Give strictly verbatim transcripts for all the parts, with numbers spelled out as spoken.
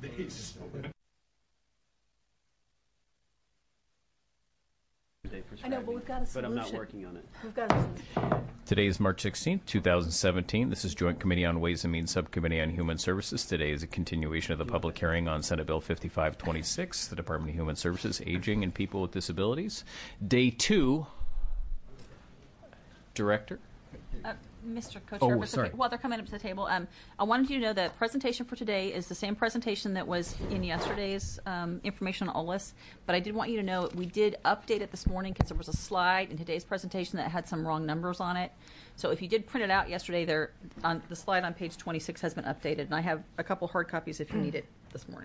days. I know, but we've got a solution. But I'm not working on it. We've got a solution. Today is March sixteenth, two thousand seventeen. This is Joint Committee on Ways and Means Subcommittee on Human Services. Today is a continuation of the public hearing on Senate Bill fifty-five twenty-six, the Department of Human Services, Aging and People with Disabilities. Day two. Director? Uh, Mister Co-Chair, Oh, sorry. okay, while they're coming up to the table, um, I wanted you to know that presentation for today is the same presentation that was in yesterday's um, information on O L I S, but I did want you to know we did update it this morning because there was a slide in today's presentation that had some wrong numbers on it. So if you did print it out yesterday, there on the slide on page twenty-six has been updated, and I have a couple hard copies if you need it this morning.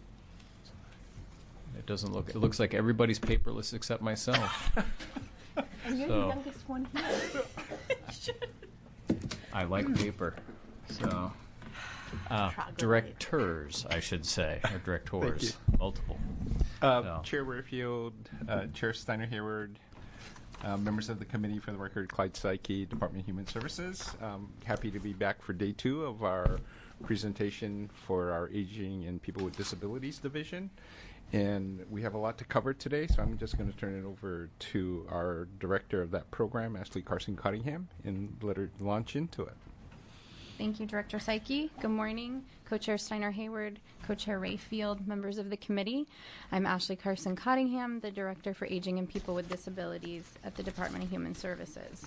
It doesn't look, it looks like everybody's paperless except myself. And you're So- the youngest one here. I like paper. So, uh, directors, I should say, or directors, multiple. Uh, No. Chair Warfield, uh, Chair Steiner Hayward, uh, members of the committee, for the record, Clyde Psyche, Department of Human Services. Um, happy to be back for day two of our presentation for our Aging and People with Disabilities Division. And we have a lot to cover today, so I'm just going to turn it over to our director of that program, Ashley Carson Cottingham, and let her launch into it. Thank you, Director Psyche. Good morning, Co-Chair Steiner Hayward, Co-Chair Rayfield, members of the committee. I'm Ashley Carson Cottingham, the Director for Aging and People with Disabilities at the Department of Human Services.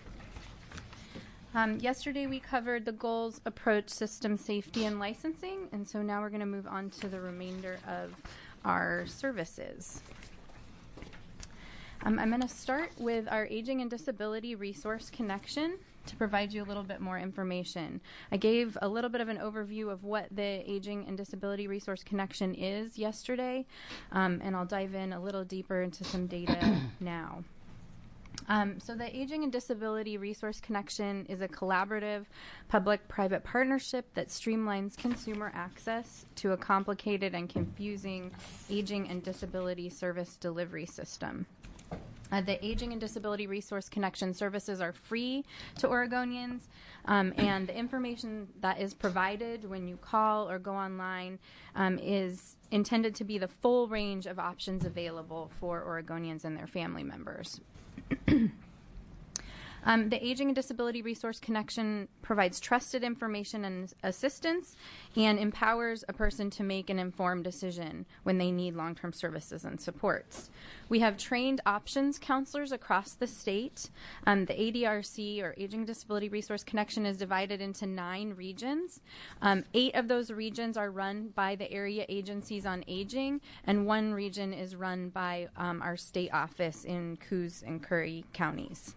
Um, yesterday we covered the goals, approach, system safety, and licensing, and so now we're going to move on to the remainder of our services. Um, I'm going to start with our Aging and Disability Resource Connection to provide you a little bit more information. I gave a little bit of an overview of what the Aging and Disability Resource Connection is yesterday, um, and I'll dive in a little deeper into some data now. Um, so the Aging and Disability Resource Connection is a collaborative public-private partnership that streamlines consumer access to a complicated and confusing aging and disability service delivery system. Uh, the Aging and Disability Resource Connection services are free to Oregonians, um, and the information that is provided when you call or go online um, is intended to be the full range of options available for Oregonians and their family members. Um, the Aging and Disability Resource Connection provides trusted information and assistance and empowers a person to make an informed decision when they need long-term services and supports. We have trained options counselors across the state. Um, the A D R C, or Aging and Disability Resource Connection, is divided into nine regions. Um, eight of those regions are run by the area agencies on aging, and one region is run by um, our state office in Coos and Curry counties.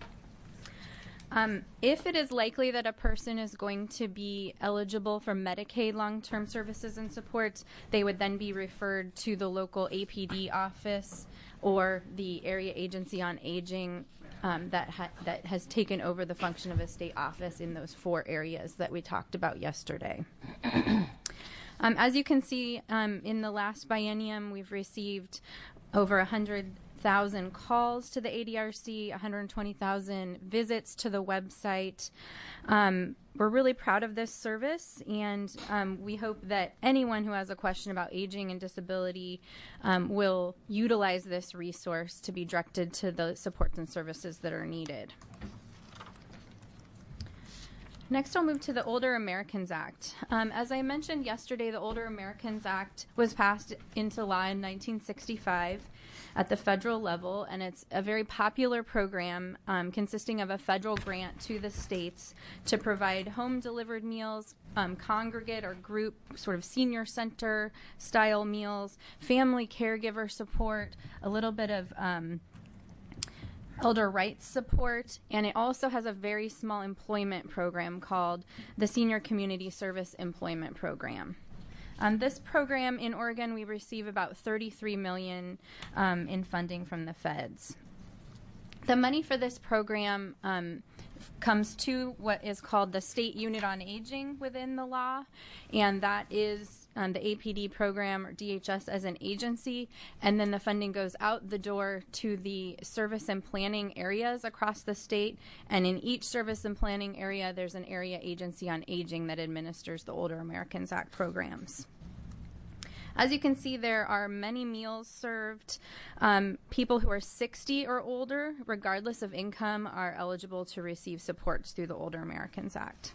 Um, if it is likely that a person is going to be eligible for Medicaid long-term services and supports, they would then be referred to the local A P D office or the area agency on aging um, that, ha- that has taken over the function of a state office in those four areas that we talked about yesterday. um, as you can see, um, in the last biennium, we've received over one hundred thousand calls to the A D R C, one hundred twenty thousand visits to the website. Um, we're really proud of this service, and um, we hope that anyone who has a question about aging and disability um, will utilize this resource to be directed to the supports and services that are needed. Next, I'll move to the Older Americans Act. Um, as I mentioned yesterday, the Older Americans Act was passed into law in nineteen sixty-five at the federal level, and it's a very popular program um, consisting of a federal grant to the states to provide home-delivered meals, um, congregate or group sort of senior center style meals, family caregiver support, a little bit of um, elder rights support, and it also has a very small employment program called the Senior Community Service Employment Program. Um, this program in Oregon, we receive about thirty-three million dollars um, in funding from the feds. The money for this program um, comes to what is called the State Unit on Aging within the law, and that is um, the A P D program, or D H S, as an agency, and then the funding goes out the door to the service and planning areas across the state, and in each service and planning area, there's an area agency on aging that administers the Older Americans Act programs. As you can see, there are many meals served. Um, people who are sixty or older, regardless of income, are eligible to receive supports through the Older Americans Act.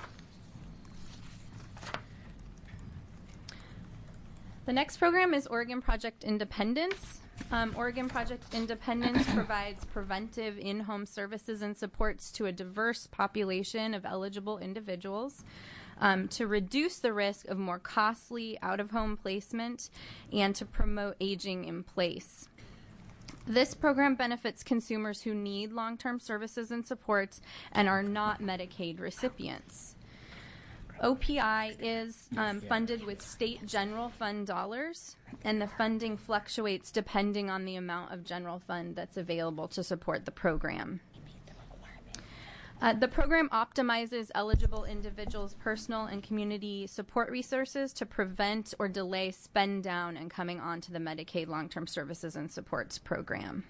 The next program is Oregon Project Independence. Um, Oregon Project Independence provides preventive in-home services and supports to a diverse population of eligible individuals um, to reduce the risk of more costly out-of-home placement and to promote aging in place. This program benefits consumers who need long-term services and supports and are not Medicaid recipients. O P I is um, funded with state general fund dollars, and the funding fluctuates depending on the amount of general fund that's available to support the program. Uh, the program optimizes eligible individuals' personal and community support resources to prevent or delay spend down and coming onto the Medicaid long-term services and supports program.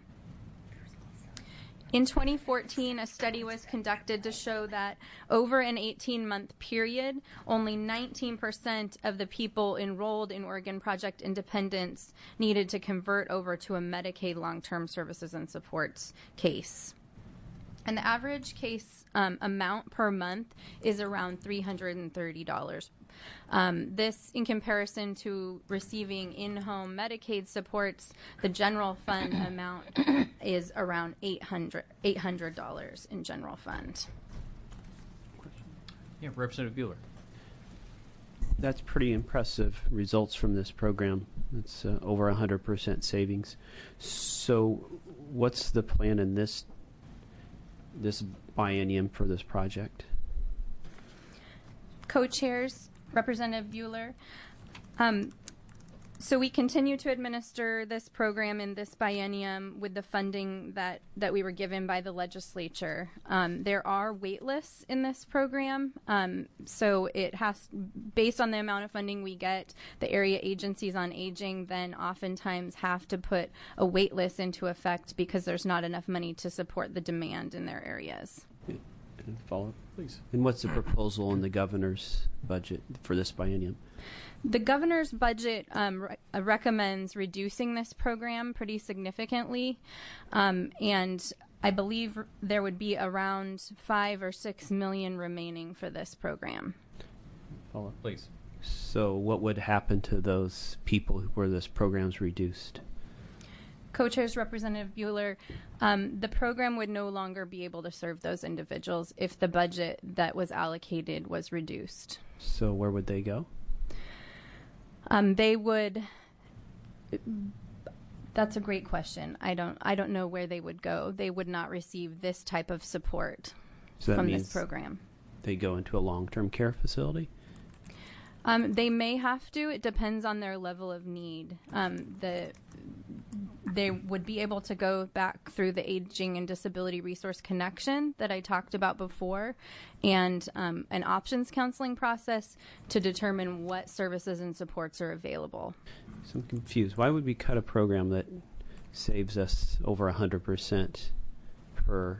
In twenty fourteen, a study was conducted to show that over an eighteen-month period, only nineteen percent of the people enrolled in Oregon Project Independence needed to convert over to a Medicaid long-term services and supports case. And the average case um, amount per month is around three hundred thirty dollars. Um, this, in comparison to receiving in-home Medicaid supports, the general fund amount is around eight hundred dollars in general fund. Yeah, Representative Bueller. That's pretty impressive results from this program. It's uh, over one hundred percent savings. So what's the plan in this this biennium for this project? Co-chairs, Representative Bueller. Um, so we continue to administer this program in this biennium with the funding that, that we were given by the legislature. Um, there are wait lists in this program. Um, so it has, based on the amount of funding we get, the area agencies on aging then oftentimes have to put a wait list into effect because there's not enough money to support the demand in their areas. And follow up, please. And what's the proposal in the governor's budget for this biennium? The governor's budget um, re- uh, recommends reducing this program pretty significantly, um, and I believe r- there would be around five or six million remaining for this program. Follow up, please. So, what would happen to those people where this program's reduced? Co-chairs Representative Bueller, um, the program would no longer be able to serve those individuals if the budget that was allocated was reduced. So where would they go? Um, they would. That's a great question. I don't. I don't know where they would go. They would not receive this type of support So that from means this program. they go into a long-term care facility? Um, they may have to. It depends on their level of need. Um, the they would be able to go back through the Aging and Disability Resource Connection that I talked about before, and um, an options counseling process to determine what services and supports are available. So I'm confused. Why would we cut a program that saves us over one hundred percent per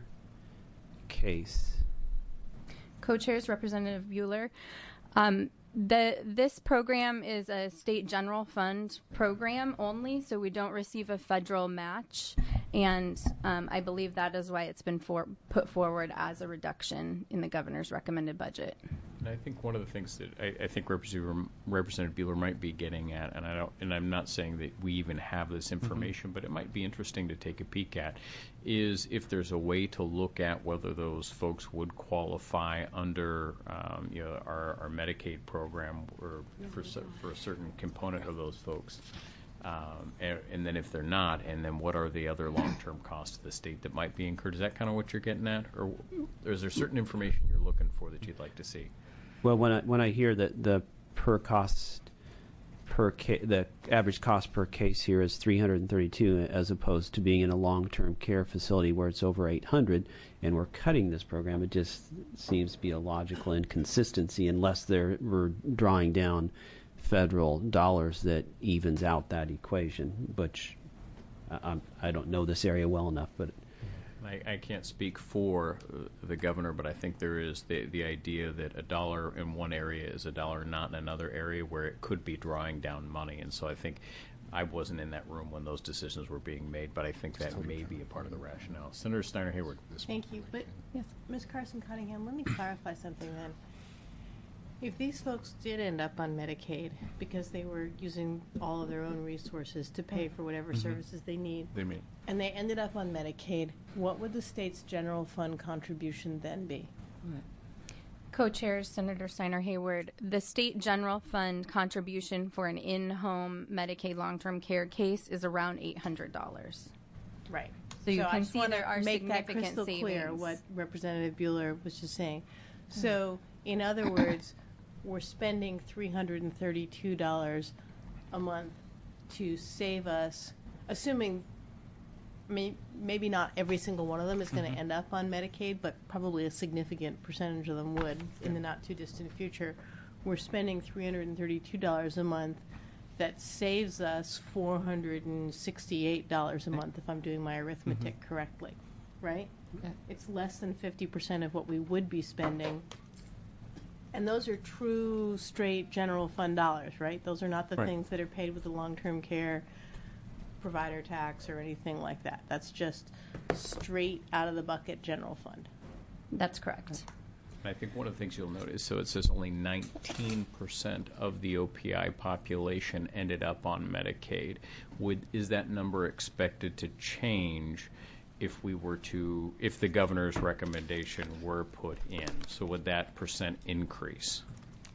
case? Co-chairs Representative Bueller. Um, The, this program is a state general fund program only, so we don't receive a federal match, and um, I believe that is why it's been for, put forward as a reduction in the governor's recommended budget. And I think one of the things that I, I think Representative, Representative Bueller might be getting at, and I don't, and I'm not saying that we even have this information, mm-hmm. but it might be interesting to take a peek at, is if there's a way to look at whether those folks would qualify under, um, you know, our, our Medicaid program, or for for a certain component of those folks, um, and, and then if they're not, and then what are the other long-term costs to the state that might be incurred? Is that kind of what you're getting at, or, or is there certain information you're looking for that you'd like to see? Well, when I when I hear that the per cost per ca- the average cost per case here is three hundred thirty-two, as opposed to being in a long-term care facility where it's over eight hundred, and we're cutting this program, it just seems to be a logical inconsistency unless they're we're drawing down federal dollars that evens out that equation. Which I, I'm, I don't know this area well enough, but I, I can't speak for uh, the governor, but I think there is the, the idea that a dollar in one area is a dollar not in another area where it could be drawing down money. And so I think I wasn't in that room when those decisions were being made, but I think that may be a part of the rationale. Senator Steiner Hayward. Thank you. But, Yes. Miz Carson Cunningham, let me clarify something then. If these folks did end up on Medicaid because they were using all of their own resources to pay for whatever services they need, They may. and they ended up on Medicaid, what would the state's general fund contribution then be? Co-chairs Senator Steiner Hayward, the state general fund contribution for an in-home Medicaid long-term care case is around eight hundred dollars. Right. So you I can just see wanna there are make that significant crystal clear savings. what Representative Bueller was just saying. So, in other words, we're spending three hundred thirty-two dollars a month to save us, assuming may, maybe not every single one of them is going to end up on Medicaid, but probably a significant percentage of them would in the not too distant future. We're spending three hundred thirty-two dollars a month. That saves us four hundred sixty-eight dollars a month, if I'm doing my arithmetic correctly, right? It's less than fifty percent of what we would be spending. And those are true, straight general fund dollars, right? Those are not the Right. things that are paid with the long-term care provider tax or anything like that. That's just straight out of the bucket general fund. That's correct. I think one of the things you'll notice, so it says only nineteen percent of the O P I population ended up on Medicaid. Would is that number expected to change if we were to, if the governor's recommendation were put in? So would that percent increase?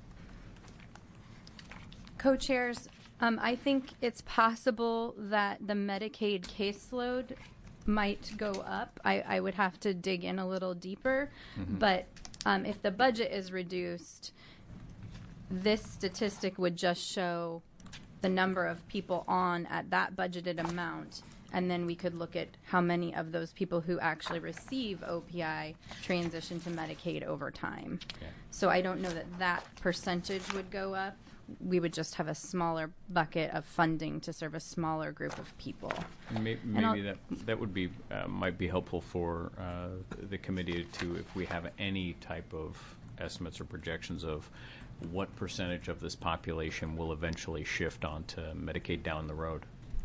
Co-chairs, um, I think it's possible that the Medicaid caseload might go up. I, I would have to dig in a little deeper, but um, if the budget is reduced, this statistic would just show the number of people on at that budgeted amount, and then we could look at how many of those people who actually receive O P I transition to Medicaid over time. Okay. So I don't know that that percentage would go up. We would just have a smaller bucket of funding to serve a smaller group of people. May- And I'll- Maybe that that would be uh, might be helpful for uh, the committee to, if we have any type of estimates or projections of what percentage of this population will eventually shift onto Medicaid down the road.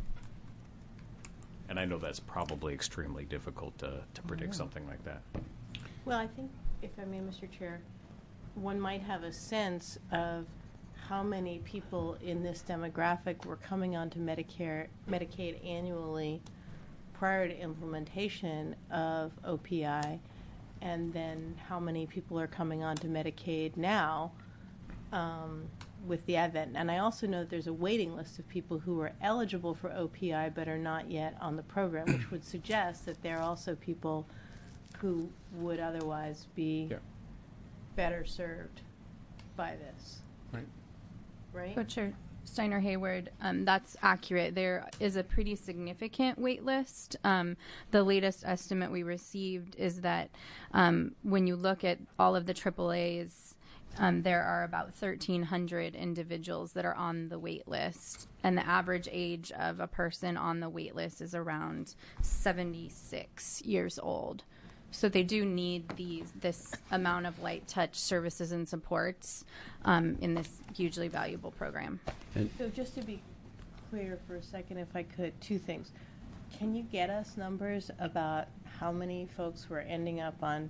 And I know that's probably extremely difficult to, to predict something like that. Well, I think, if I may, Mister Chair, one might have a sense of how many people in this demographic were coming onto Medicare, Medicaid annually prior to implementation of O P I, and then how many people are coming onto Medicaid now um, with the advent. And I also know that there's a waiting list of people who are eligible for O P I but are not yet on the program, which would suggest that there are also people who would otherwise be Yeah. better served by this, Right. right? Co-chair Steiner Hayward, um, that's accurate. There is a pretty significant wait list. Um, the latest estimate we received is that um, when you look at all of the triple A's, um, there are about thirteen hundred individuals that are on the wait list, and the average age of a person on the wait list is around seventy-six years old. So they do need these this amount of light touch services and supports um, in this hugely valuable program. So just to be clear for a second, if I could, two things. Can you get us numbers about how many folks were ending up on,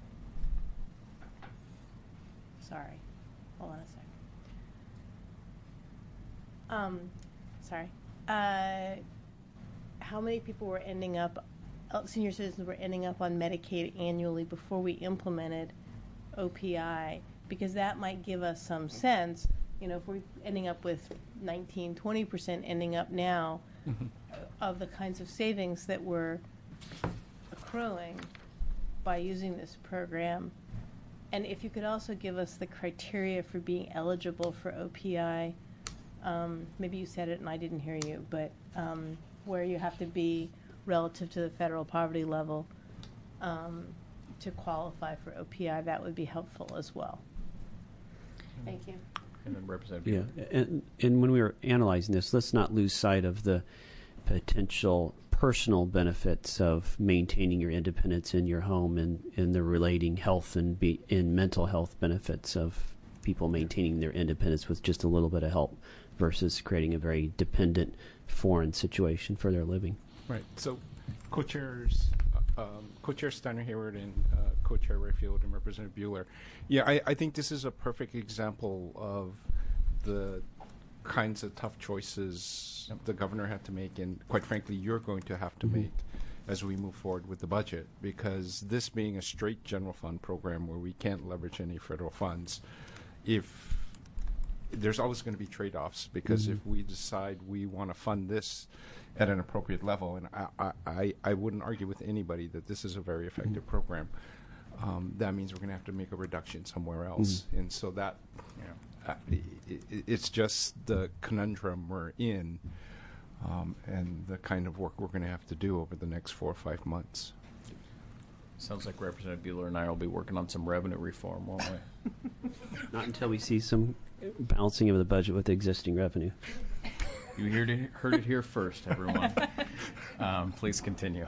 sorry, hold on a second. Um, sorry. Uh, how many people were ending up, uh, senior citizens were ending up on Medicaid annually before we implemented O P I? Because that might give us some sense. You know, if we're ending up with nineteen, twenty percent ending up now of the kinds of savings that we're accruing by using this program. And if you could also give us the criteria for being eligible for O P I, um, maybe you said it and I didn't hear you, but um, where you have to be relative to the federal poverty level um, to qualify for O P I, that would be helpful as well. Thank you. And then Representative. Yeah, and, and when we were analyzing this, let's not lose sight of the potential per personal benefits of maintaining your independence in your home, and, and the relating health and be, in mental health benefits of people maintaining their independence with just a little bit of help versus creating a very dependent foreign situation for their living. Right. So, co-chairs, uh, um, co-chair Steiner Hayward and uh, co-chair Rayfield and Representative Bueller. Yeah, I, I think this is a perfect example of the kinds of tough choices the governor had to make, and quite frankly, you're going to have to mm-hmm. make as we move forward with the budget, because this being a straight general fund program where we can't leverage any federal funds, if there's always going to be trade-offs, because mm-hmm. if we decide we want to fund this at an appropriate level, and I, I, I wouldn't argue with anybody that this is a very effective mm-hmm. program, um, that means we're going to have to make a reduction somewhere else. Mm-hmm. And so that, you know, uh, it, it, it's just the conundrum we're in, um, and the kind of work we're going to have to do over the next four or five months. Sounds like Representative Bueller and I will be working on some revenue reform, won't we? Not until we see some balancing of the budget with existing revenue. You heard it, heard it here first, everyone. um, please continue.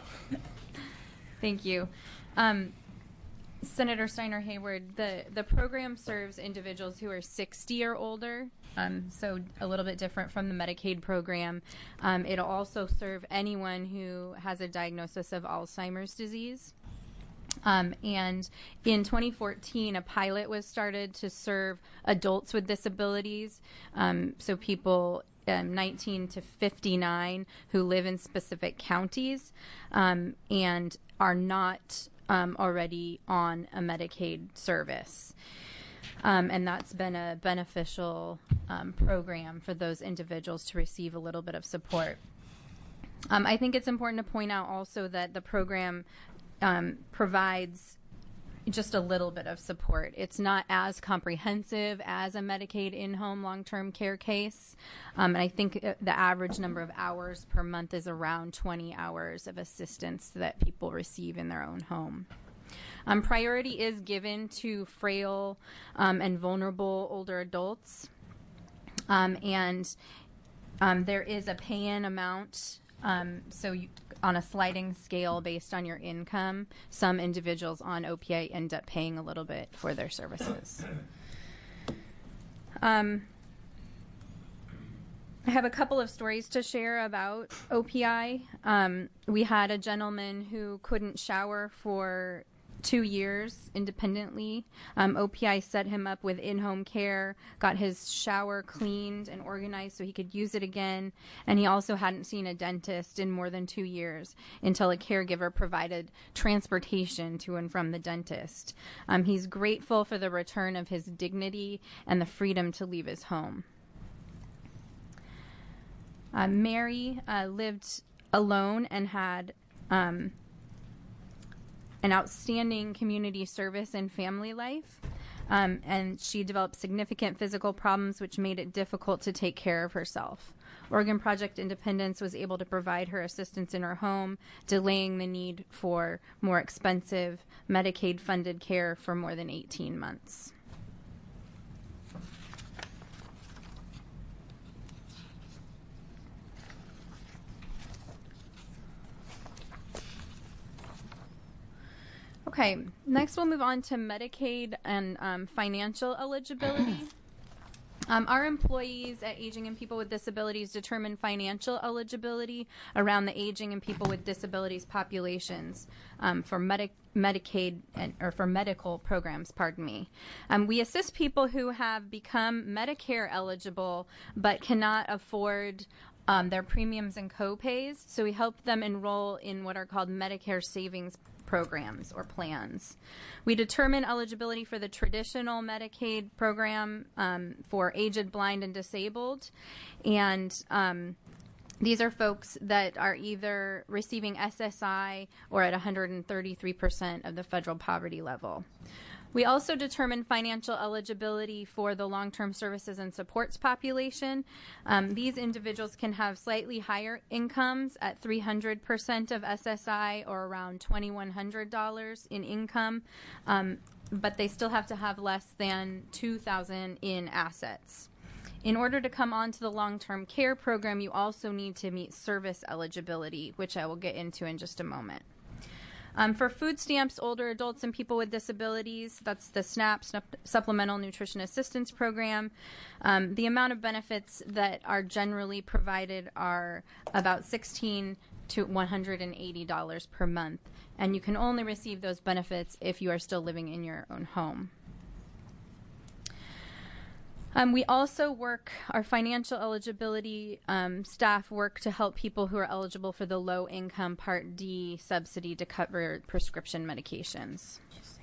Thank you. Um, Senator Steiner Hayward, the, the program serves individuals who are sixty or older, um, so a little bit different from the Medicaid program. Um, it'll also serve anyone who has a diagnosis of Alzheimer's disease. Um, and in twenty fourteen, a pilot was started to serve adults with disabilities, um, so people um, nineteen to fifty-nine who live in specific counties um, and are not um, already on a Medicaid service. Um, and that's been a beneficial um, program for those individuals to receive a little bit of support. Um, I think it's important to point out also that the program Um, provides just a little bit of support. It's not as comprehensive as a Medicaid in-home long-term care case. Um, and I think uh, the average number of hours per month is around twenty hours of assistance that people receive in their own home. Um, priority is given to frail um, and vulnerable older adults. Um, and um, there is a pay-in amount. Um, so you, on a sliding scale based on your income, some individuals on O P I end up paying a little bit for their services. Um, I have a couple of stories to share about O P I. Um, we had a gentleman who couldn't shower for two years independently. Um, O P I set him up with in-home care, got his shower cleaned and organized so he could use it again, and he also hadn't seen a dentist in more than two years until a caregiver provided transportation to and from the dentist. Um, he's grateful for the return of his dignity and the freedom to leave his home. Uh, Mary uh, lived alone and had um, an outstanding community service and family life, um, and she developed significant physical problems which made it difficult to take care of herself. Oregon Project Independence was able to provide her assistance in her home, delaying the need for more expensive Medicaid-funded care for more than eighteen months. Okay, next we'll move on to Medicaid and um, financial eligibility. Um, our employees at Aging and People with Disabilities determine financial eligibility around the aging and people with disabilities populations um, for Medi- Medicaid and, or for medical programs, pardon me. Um, we assist people who have become Medicare eligible but cannot afford um, their premiums and co-pays, so we help them enroll in what are called Medicare savings programs or plans. We determine eligibility for the traditional Medicaid program um, for aged, blind, and disabled. And um, these are folks that are either receiving S S I or at one hundred thirty-three percent of the federal poverty level. We also determine financial eligibility for the long-term services and supports population. Um, these individuals can have slightly higher incomes at three hundred percent of S S I or around two thousand one hundred dollars in income, um, but they still have to have less than two thousand dollars in assets. In order to come onto the long-term care program, you also need to meet service eligibility, which I will get into in just a moment. Um, for food stamps, older adults and people with disabilities, that's the SNAP, Supplemental Nutrition Assistance Program. Um, the amount of benefits that are generally provided are about sixteen to one hundred eighty dollars per month, and you can only receive those benefits if you are still living in your own home. Um, we also work, our financial eligibility um, staff work to help people who are eligible for the low-income Part D subsidy to cover prescription medications.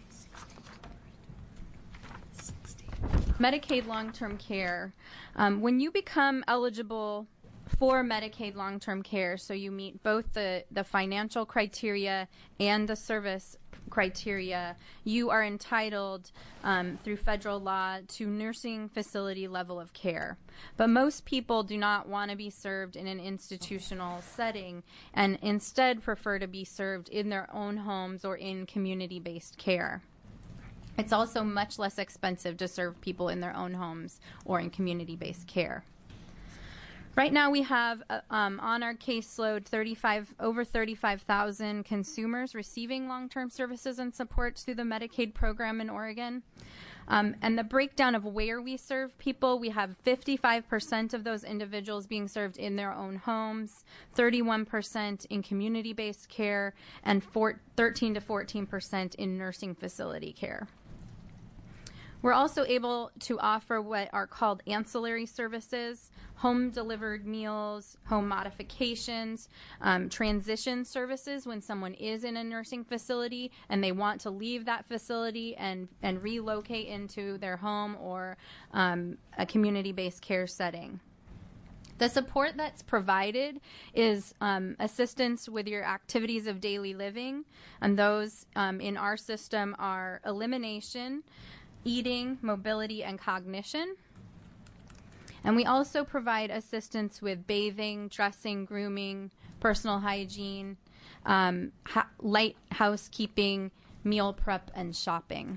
Medicaid long-term care. Um, when you become eligible for Medicaid long-term care, so you meet both the, the financial criteria and the service criteria, you are entitled um, through federal law to nursing facility level of care. But most people do not want to be served in an institutional setting and instead prefer to be served in their own homes or in community-based care. It's also much less expensive to serve people in their own homes or in community-based care. Right now we have uh, um, on our caseload thirty-five, over thirty-five thousand consumers receiving long-term services and supports through the Medicaid program in Oregon. Um, and the breakdown of where we serve people, we have fifty-five percent of those individuals being served in their own homes, thirty-one percent in community-based care, and four, thirteen to fourteen percent in nursing facility care. We're also able to offer what are called ancillary services, home-delivered meals, home modifications, um, transition services when someone is in a nursing facility and they want to leave that facility and, and relocate into their home or um, a community-based care setting. The support that's provided is um, assistance with your activities of daily living, and those um, in our system are elimination, eating, mobility, and cognition. And we also provide assistance with bathing, dressing, grooming, personal hygiene, um, ha- light housekeeping, meal prep, and shopping.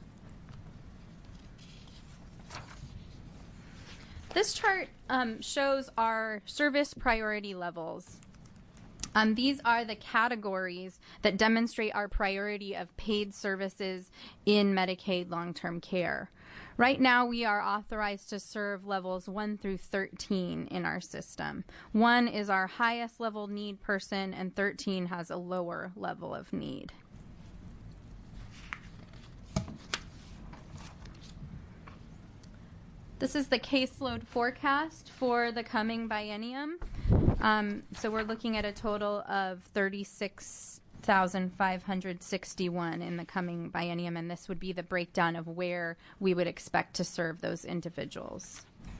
This chart um, shows our service priority levels. Um, these are the categories that demonstrate our priority of paid services in Medicaid long-term care. Right now, we are authorized to serve levels one through thirteen in our system. one is our highest level need person, and thirteen has a lower level of need. This is the caseload forecast for the coming biennium. Um, so we're looking at a total of thirty-six thousand five hundred sixty-one in the coming biennium, and this would be the breakdown of where we would expect to serve those individuals.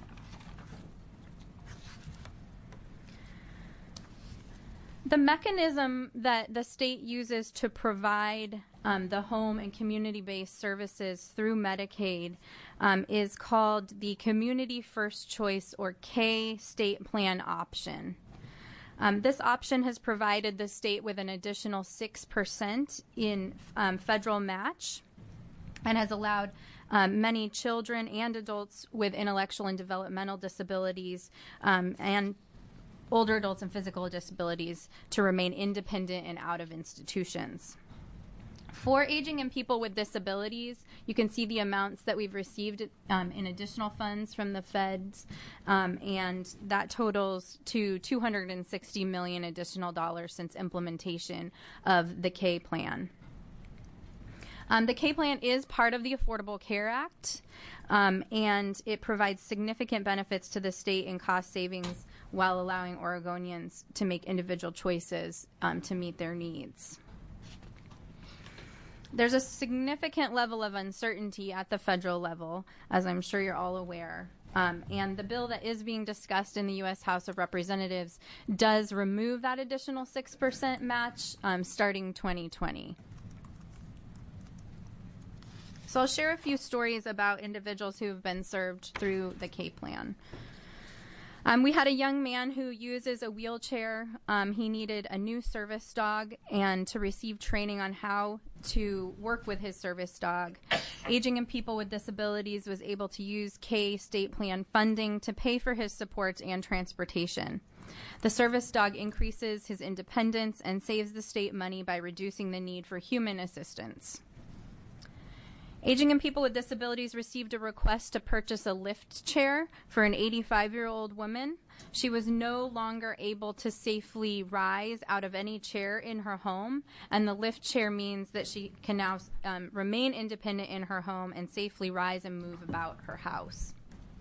The mechanism that the state uses to provide um, the home and community-based services through Medicaid um, is called the Community First Choice, or K, state plan option. Um, this option has provided the state with an additional six percent in um, federal match and has allowed um, many children and adults with intellectual and developmental disabilities um, and older adults and physical disabilities to remain independent and out of institutions. For aging and people with disabilities, you can see the amounts that we've received um, in additional funds from the feds, um, and that totals to two hundred sixty million dollars additional dollars since implementation of the K plan. Um, the K plan is part of the Affordable Care Act, um, and it provides significant benefits to the state in cost savings while allowing Oregonians to make individual choices um, to meet their needs. There's a significant level of uncertainty at the federal level, as I'm sure you're all aware. Um, and the bill that is being discussed in the U S House of Representatives does remove that additional six percent match um, starting twenty twenty. So I'll share a few stories about individuals who have been served through the K plan. Um, we had a young man who uses a wheelchair. Um, he needed a new service dog and to receive training on how to work with his service dog. Aging and People with Disabilities was able to use K state plan funding to pay for his supports and transportation. The service dog increases his independence and saves the state money by reducing the need for human assistance. Aging and People with Disabilities received a request to purchase a lift chair for an eighty-five-year-old woman. She was no longer able to safely rise out of any chair in her home, and the lift chair means that she can now um, remain independent in her home and safely rise and move about her house.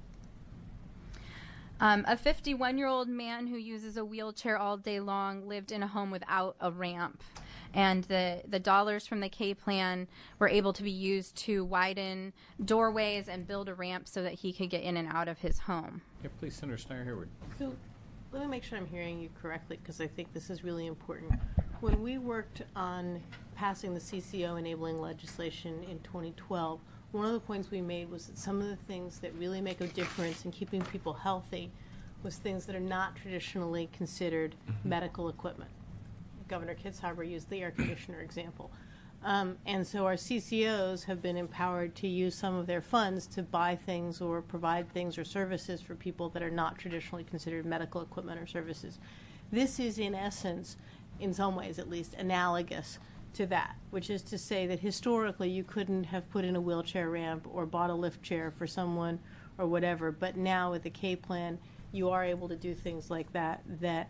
Um, a fifty-one-year-old man who uses a wheelchair all day long lived in a home without a ramp. And the, the dollars from the K plan were able to be used to widen doorways and build a ramp so that he could get in and out of his home. Yeah, please, Senator Steiner Hayward. So let me make sure I'm hearing you correctly, because I think this is really important. When we worked on passing the C C O enabling legislation in twenty twelve, one of the points we made was that some of the things that really make a difference in keeping people healthy was things that are not traditionally considered mm-hmm. medical equipment. Governor Kitzhaber used the air conditioner example. Um, and so our C C Os have been empowered to use some of their funds to buy things or provide things or services for people that are not traditionally considered medical equipment or services. This is, in essence, in some ways at least, analogous to that, which is to say that historically you couldn't have put in a wheelchair ramp or bought a lift chair for someone or whatever, but now with the K plan you are able to do things like that that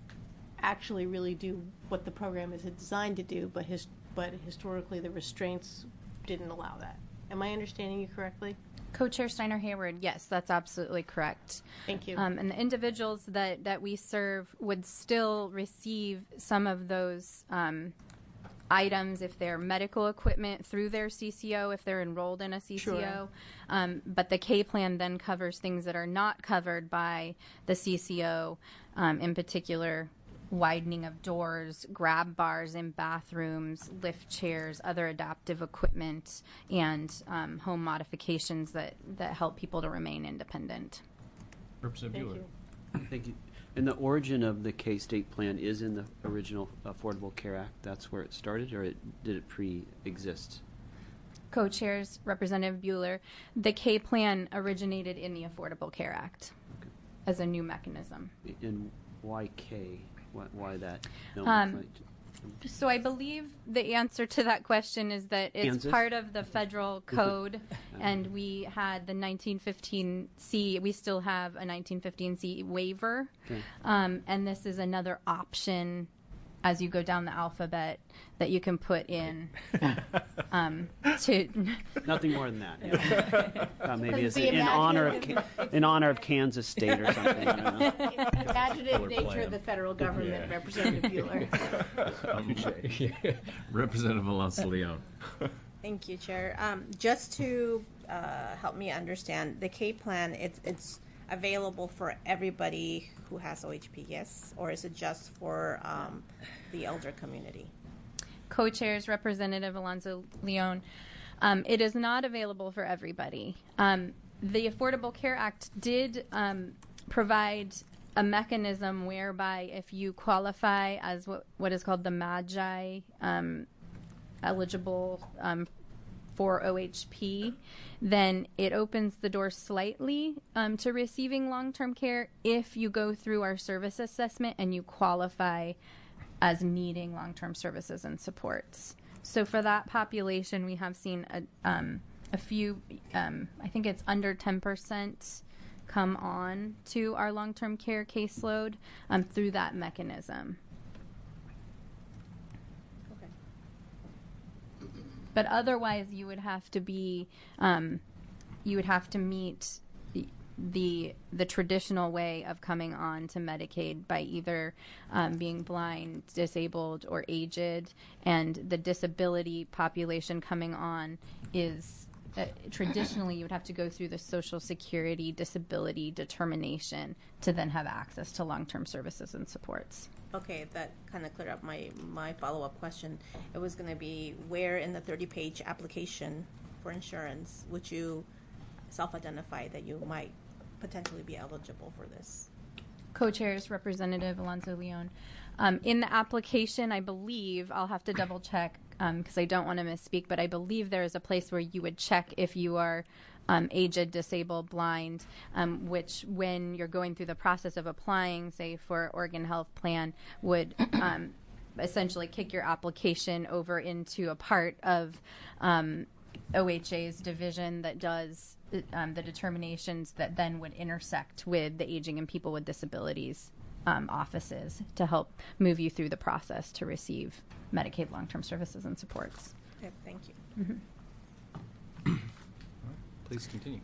actually really do what the program is designed to do, but his, but historically the restraints didn't allow that. Am I understanding you correctly? Co-Chair Steiner Hayward, yes, that's absolutely correct. Thank you. Um, and the individuals that, that we serve would still receive some of those um, items if they're medical equipment through their C C O, if they're enrolled in a C C O. Sure. Um, but the K plan then covers things that are not covered by the C C O, um, in particular widening of doors, grab bars in bathrooms, lift chairs, other adaptive equipment, and um, home modifications that, that help people to remain independent. Representative Thank Bueller. you. Thank you. And the origin of the K-State plan is in the original Affordable Care Act. That's where it started, or it, did it pre-exist? Co-chairs, Representative Bueller, the K plan originated in the Affordable Care Act Okay. as a new mechanism. And why K? Why, why that? No, Um, right. So I believe the answer to that question is that it's Kansas? part of the federal code, and we had the nineteen fifteen C. We still have a nineteen fifteen C waiver, Okay. um, and this is another option as you go down the alphabet that you can put in um, to. Nothing more than that. Yeah. Uh, maybe it's The in honor of imaginative- Ca- in honor of Kansas State or something. I don't know. Imaginative Color nature plan. of the federal government, Yeah. Representative Bueller. Um, yeah. Representative Alonso Leon. Thank you, Chair. Um, just to uh, help me understand, the K plan, it's, it's available for everybody who has O H P, yes? Or is it just for um, the elder community? Co-chairs, Representative Alonso Leon. Um, it is not available for everybody. Um, the Affordable Care Act did um, provide a mechanism whereby if you qualify as what, what is called the MAGI um, eligible um, for O H P, then it opens the door slightly um, to receiving long-term care if you go through our service assessment and you qualify as needing long-term services and supports. So for that population, we have seen a, um, a few, um, I think it's under ten percent come on to our long-term care caseload um, through that mechanism. But otherwise, you would have to be, um, you would have to meet the, the the traditional way of coming on to Medicaid by either um, being blind, disabled, or aged, and the disability population coming on is uh, traditionally you would have to go through the Social Security disability determination to then have access to long-term services and supports. Okay, that kind of cleared up my, my follow-up question. It was going to be where in the thirty-page application for insurance would you self-identify that you might potentially be eligible for this? Co-chairs Representative Alonso Leon. Um, in the application, I believe, I'll have to double check because I don't want to misspeak, but I believe there is a place where you would check if you are um, aged, disabled, blind, um, which when you're going through the process of applying, say, for Oregon Health Plan, would um, essentially kick your application over into a part of um, O H A's division that does um, the determinations that then would intersect with the Aging and People with Disabilities um, offices to help move you through the process to receive Medicaid long-term services and supports. Okay, thank you. Mm-hmm. Please continue.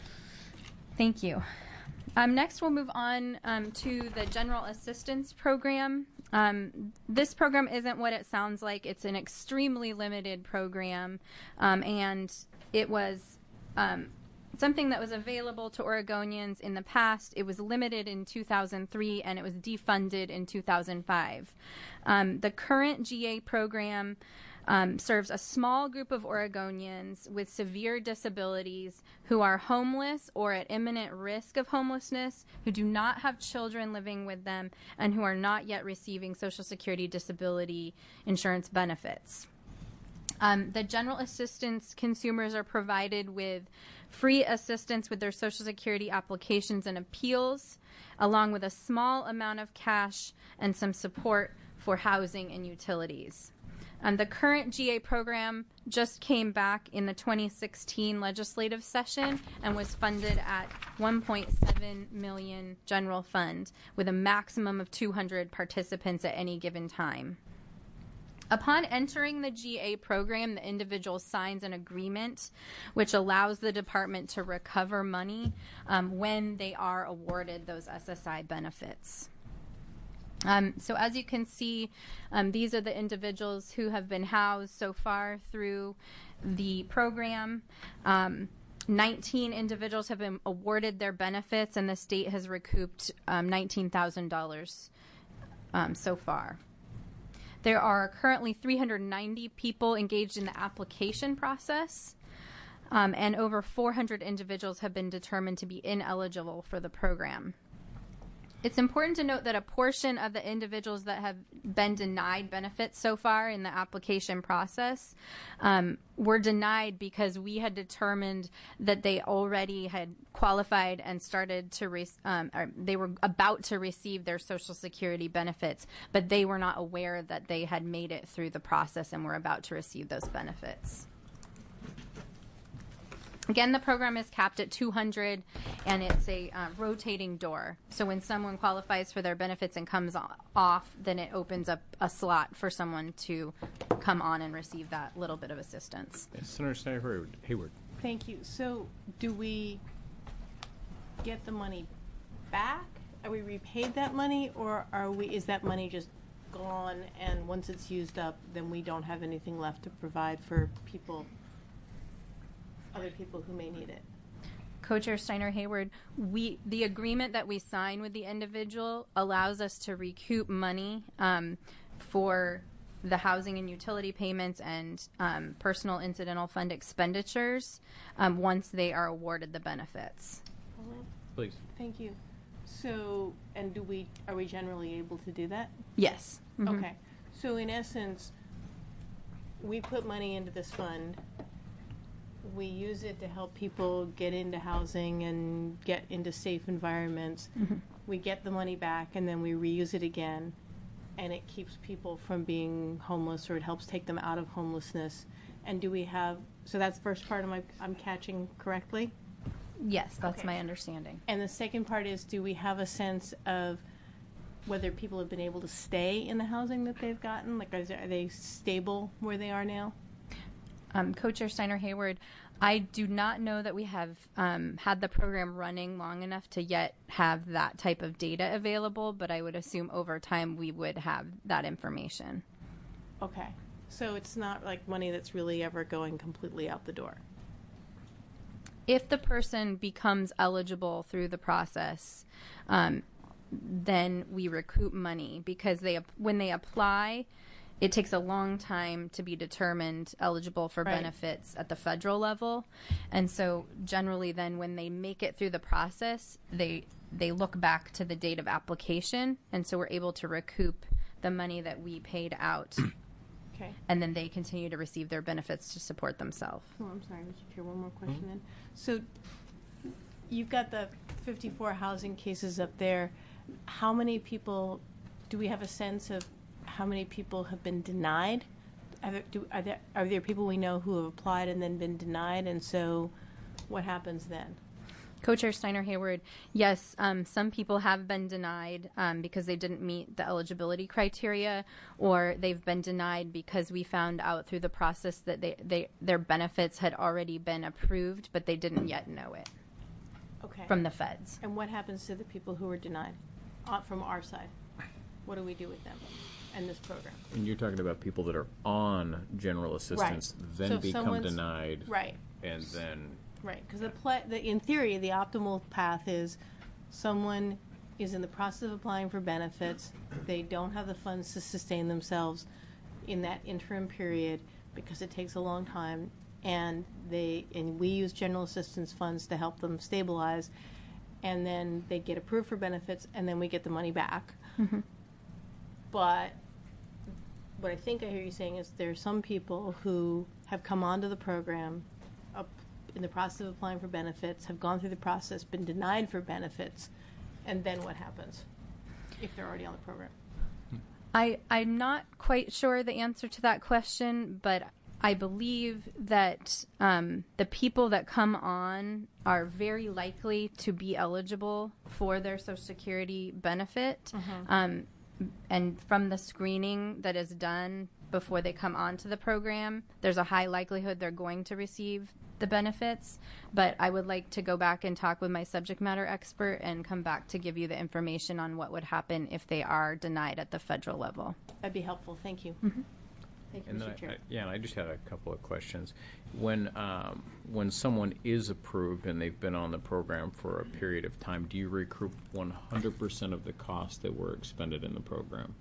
Thank you. Um, next, we'll move on um, to the General Assistance Program. Um, this program isn't what it sounds like. It's an extremely limited program, um, and it was um, something that was available to Oregonians in the past. It was limited in two thousand three, and it was defunded in two thousand five. Um, the current G A program Um, serves a small group of Oregonians with severe disabilities who are homeless or at imminent risk of homelessness, who do not have children living with them, and who are not yet receiving Social Security disability insurance benefits. Um, the general assistance consumers are provided with free assistance with their Social Security applications and appeals, along with a small amount of cash and some support for housing and utilities. Um, the current G A program just came back in the twenty sixteen legislative session and was funded at one point seven million dollars general fund with a maximum of two hundred participants at any given time. Upon entering the G A program, the individual signs an agreement which allows the department to recover money um, when they are awarded those S S I benefits. Um, so as you can see, um, these are the individuals who have been housed so far through the program. Um, nineteen individuals have been awarded their benefits, and the state has recouped um, nineteen thousand dollars um, so far. There are currently three hundred ninety people engaged in the application process, um, and over four hundred individuals have been determined to be ineligible for the program. It's important to note that a portion of the individuals that have been denied benefits so far in the application process um, were denied because we had determined that they already had qualified and started to, re- um, or they were about to receive their Social Security benefits, but they were not aware that they had made it through the process and were about to receive those benefits. Again, the program is capped at two hundred, and it's a uh, rotating door. So when someone qualifies for their benefits and comes off, then it opens up a slot for someone to come on and receive that little bit of assistance. Yes, Senator Snyder Hayward. Thank you. So do we get the money back? Are we repaid that money, or are we? Is that money just gone, and once it's used up, then we don't have anything left to provide for people? Other people who may need it. Co-Chair Steiner Hayward, we the agreement that we sign with the individual allows us to recoup money um, for the housing and utility payments and um, personal incidental fund expenditures um, once they are awarded the benefits. Please. Thank you. So, and do we are we generally able to do that? Yes. Mm-hmm. Okay. So in essence, we put money into this fund. We use it to help people get into housing and get into safe environments. Mm-hmm. We get the money back, and then we reuse it again, and it keeps people from being homeless, or it helps take them out of homelessness. And do we have, so that's the first part of my, I'm catching correctly? Yes, that's Okay. my understanding. And the second part is, do we have a sense of whether people have been able to stay in the housing that they've gotten? Like, is there, are they stable where they are now? Um, Co-Chair Steiner Hayward, I do not know that we have um, had the program running long enough to yet have that type of data available, but I would assume over time we would have that information. Okay. So it's not like money that's really ever going completely out the door. If the person becomes eligible through the process, um, then we recoup money because they when they apply, it takes a long time to be determined eligible for Right. benefits at the federal level. And so generally then when they make it through the process, they they look back to the date of application, and so we're able to recoup the money that we paid out. Okay. And then they continue to receive their benefits to support themselves. Oh, I'm sorry, Mister Chair, one more question then. So you've got the fifty-four housing cases up there. How many people, do we have a sense of how many people have been denied? Are there, do, are there, are there people we know who have applied and then been denied? And so what happens then? Co-Chair Steiner Hayward, yes, um, some people have been denied um, because they didn't meet the eligibility criteria, or they've been denied because we found out through the process that they, they their benefits had already been approved, but they didn't yet know it Okay. from the feds. And what happens to the people who were denied uh, from our side? What do we do with them and this program? And you're talking about people that are on general assistance, then So if become someone's- denied, Right. and then Right, because the, pla- the in theory, the optimal path is someone is in the process of applying for benefits. They don't have the funds to sustain themselves in that interim period because it takes a long time, and they and we use general assistance funds to help them stabilize, and then they get approved for benefits, and then we get the money back. Mm-hmm. But what I think I hear you saying is there are some people who have come onto the program up in the process of applying for benefits, have gone through the process, been denied for benefits, and then what happens if they're already on the program? I, I'm not quite sure the answer to that question, but I believe that um, the people that come on are very likely to be eligible for their Social Security benefit. Um, and from the screening that is done before they come onto the program, there's a high likelihood they're going to receive the benefits. But I would like to go back and talk with my subject matter expert and come back to give you the information on what would happen if they are denied at the federal level. That'd be helpful. Thank you. Mm-hmm. Thank you, And Mister then I, Chair. I, yeah, and I just had a couple of questions. When um, when someone is approved and they've been on the program for a period of time, do you recoup one hundred percent of the costs that were expended in the program?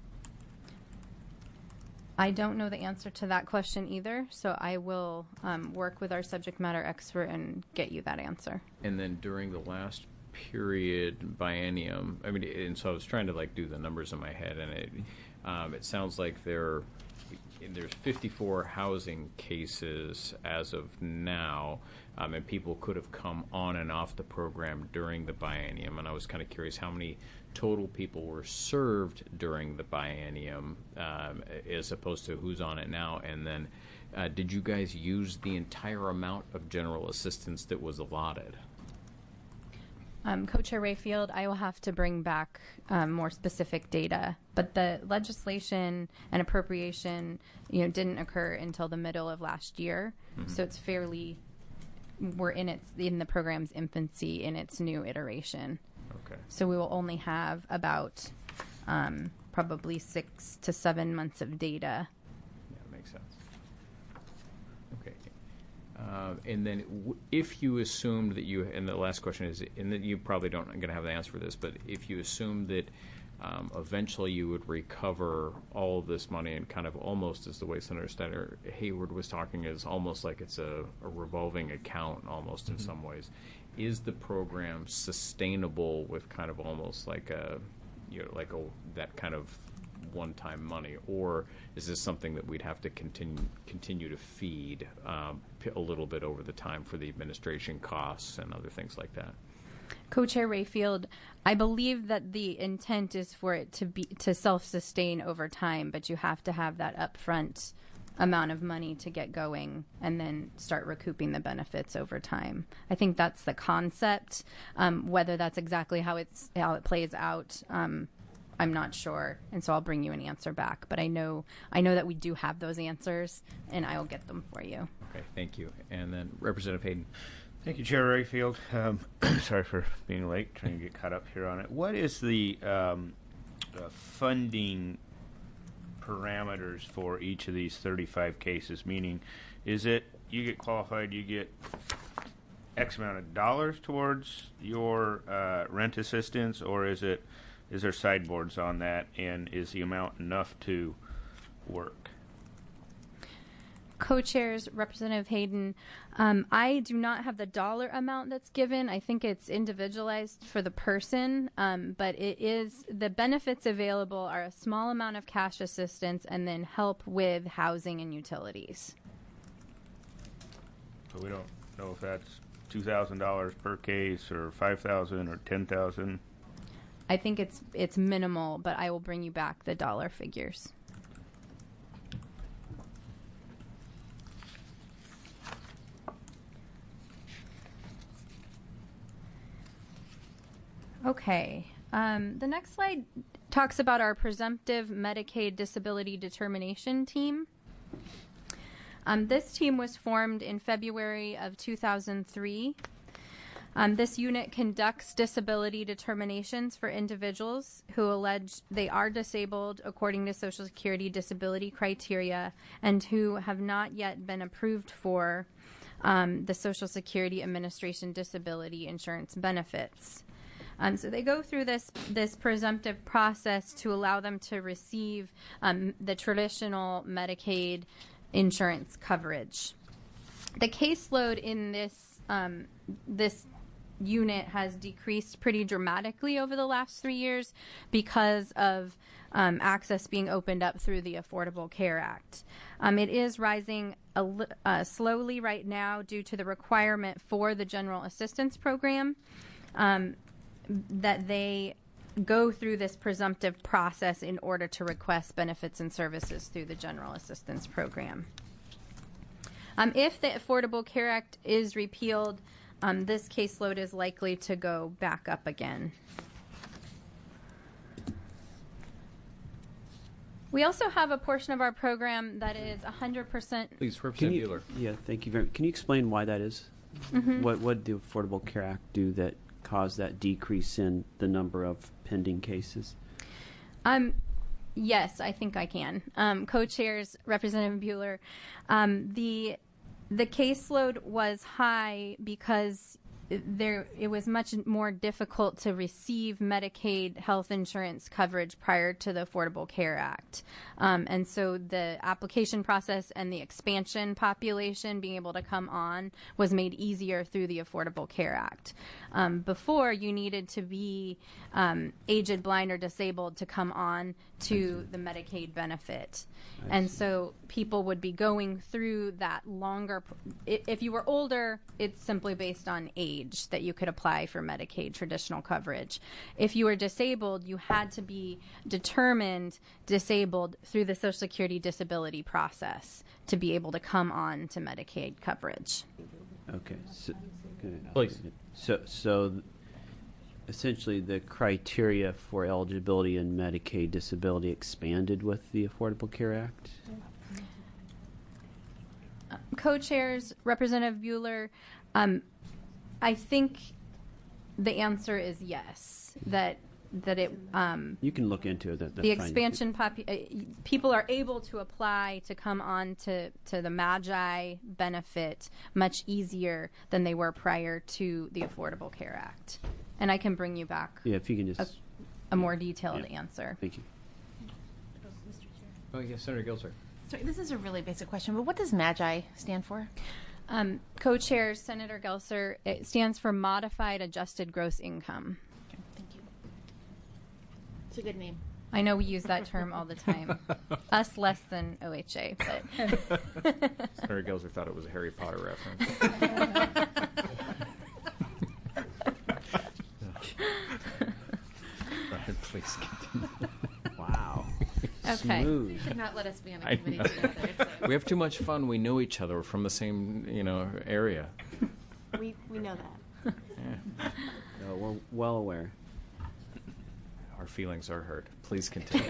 I don't know the answer to that question either, so I will um, work with our subject matter expert and get you that answer. And then during the last period biennium, I mean, and so I was trying to like do the numbers in my head, and it um, it sounds like there there's fifty-four housing cases as of now, um, and people could have come on and off the program during the biennium. And I was kind of curious how many total people were served during the biennium, um, as opposed to who's on it now. And then, uh, did you guys use the entire amount of general assistance that was allotted? Um, Co-Chair Rayfield, I will have to bring back um, more specific data, but the legislation and appropriation, you know, didn't occur until the middle of last year, Mm-hmm. so it's fairly we're in its in the program's infancy in its new iteration. Okay. So we will only have about um, probably six to seven months of data. Yeah, makes sense. Okay. Uh, and then, w- if you assumed that you, and the last question is, and that you probably don't going to have the answer for this, but if you assume that um, eventually you would recover all of this money, and kind of almost as the way Senator Steiner Hayward was talking, is almost like it's a, a revolving account, almost in some ways. Is the program sustainable with kind of almost like a, you know, like a that kind of one-time money, or is this something that we'd have to continue continue to feed um, p- a little bit over the time for the administration costs and other things like that? Co-Chair Rayfield, I believe that the intent is for it to be to self-sustain over time, but you have to have that upfront amount of money to get going and then start recouping the benefits over time. I think that's the concept. Um, whether that's exactly how it's how it plays out, um, I'm not sure, and so I'll bring you an answer back. But I know I know that we do have those answers, and I will get them for you. Okay, thank you. And then Representative Hayden. Thank you, Chair Rayfield. Um, sorry for being late, trying to get caught up here on it. What is the um, uh, funding parameters for each of these thirty-five cases? Meaning, is it you get qualified, you get X amount of dollars towards your uh, rent assistance, or is it is there sideboards on that, and is the amount enough to work? Co-chairs, Representative Hayden, um, I do not have the dollar amount that's given. I think it's individualized for the person, um, but it is the benefits available are a small amount of cash assistance and then help with housing and utilities. So we don't know if that's two thousand dollars per case or five thousand dollars or ten thousand dollars. I think it's it's minimal, but I will bring you back the dollar figures. Okay. Um, the next slide talks about our presumptive Medicaid disability determination team. Um, this team was formed in February of two thousand three. Um, this unit conducts disability determinations for individuals who allege they are disabled according to Social Security disability criteria and who have not yet been approved for um, the Social Security Administration disability insurance benefits. Um, so they go through this this presumptive process to allow them to receive um, the traditional Medicaid insurance coverage. The caseload in this um, this unit has decreased pretty dramatically over the last three years because of um, access being opened up through the Affordable Care Act. Um, it is rising a li- uh, slowly right now due to the requirement for the General Assistance Program. Um, that they go through this presumptive process in order to request benefits and services through the General Assistance Program. Um, if the Affordable Care Act is repealed, um, this caseload is likely to go back up again. We also have a portion of our program that is one hundred percent. Please, Can Representative you, Bueller. yeah, thank you very much. Can you explain why that is? Mm-hmm. What what did the Affordable Care Act do that caused that decrease in the number of pending cases? Um, yes, I think I can. Um, co-chairs, Representative Bueller, um, the the caseload was high because there it was much more difficult to receive Medicaid health insurance coverage prior to the Affordable Care Act. Um, and so the application process and the expansion population being able to come on was made easier through the Affordable Care Act. Um, before, you needed to be um, aged, blind, or disabled to come on to the Medicaid benefit. I And see. so people would be going through that longer. pr- i- If you were older, it's simply based on age that you could apply for Medicaid traditional coverage. If you were disabled, you had to be determined disabled through the Social Security disability process to be able to come on to Medicaid coverage. Okay. So, okay. Please. So, so th- essentially, the criteria for eligibility in Medicaid disability expanded with the Affordable Care Act? Uh, Co-chairs, Representative Bueller, um, I think the answer is yes, that that it um, You can look into it. That, that's the fine. expansion popu- uh, people are able to apply to come on to, to the MAGI benefit much easier than they were prior to the Affordable Care Act. And I can bring you back Yeah, if you can just. a, a more detailed Yeah. answer. Thank you. Oh, yes, Senator Gilser. Sorry, this is a really basic question, but what does MAGI stand for? Um, Co-chair Senator Gelser, it stands for Modified Adjusted Gross Income. Okay, thank you. It's a good name. I know we use that term all the time. Us less than O H A, but Senator Gilser thought it was a Harry Potter reference. Please continue. Wow. okay. Smooth. Could not let us be on a I committee know. together. So. We have too much fun. We know each other. We're from the same, you know, area. We, we know that. Yeah. No, we're well aware. Our feelings are hurt. Please continue.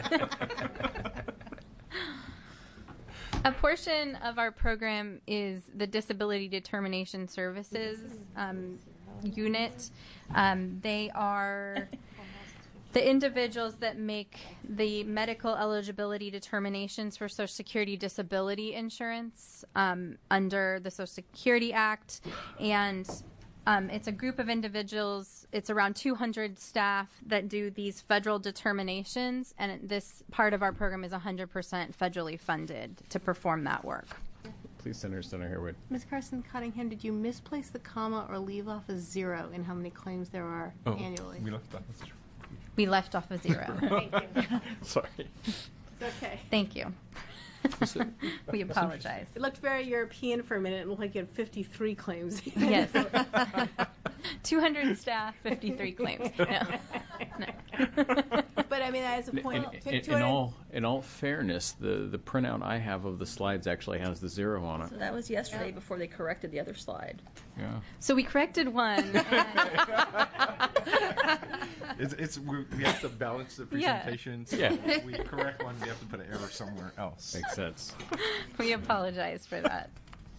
A portion of our program is the Disability Determination Services um, unit. Um, they are the individuals that make the medical eligibility determinations for Social Security disability insurance um, under the Social Security Act, and Um, it's a group of individuals. It's around two hundred staff that do these federal determinations, and this part of our program is one hundred percent federally funded to perform that work. Please, Senator Senator Harewood. Miz Carson Cottingham, did you misplace the comma or leave off a zero in how many claims there are Oh, annually? we left that. That's We left off a zero. Thank you. Sorry. It's okay. Thank you. We apologize. It looked very European for a minute. It looked like you had fifty-three claims. Yes. two hundred staff, fifty-three claims. No. No. But I mean, as a In, point, in, in two hundred all in all fairness, the, the printout I have of the slides actually has the zero on it. So that was yesterday before they corrected the other slide. Yeah. So we corrected one. And It's, it's we, we have to balance the Yeah. presentations. Yeah. If we correct one, we have to put an error somewhere else. Makes sense. we apologize for that.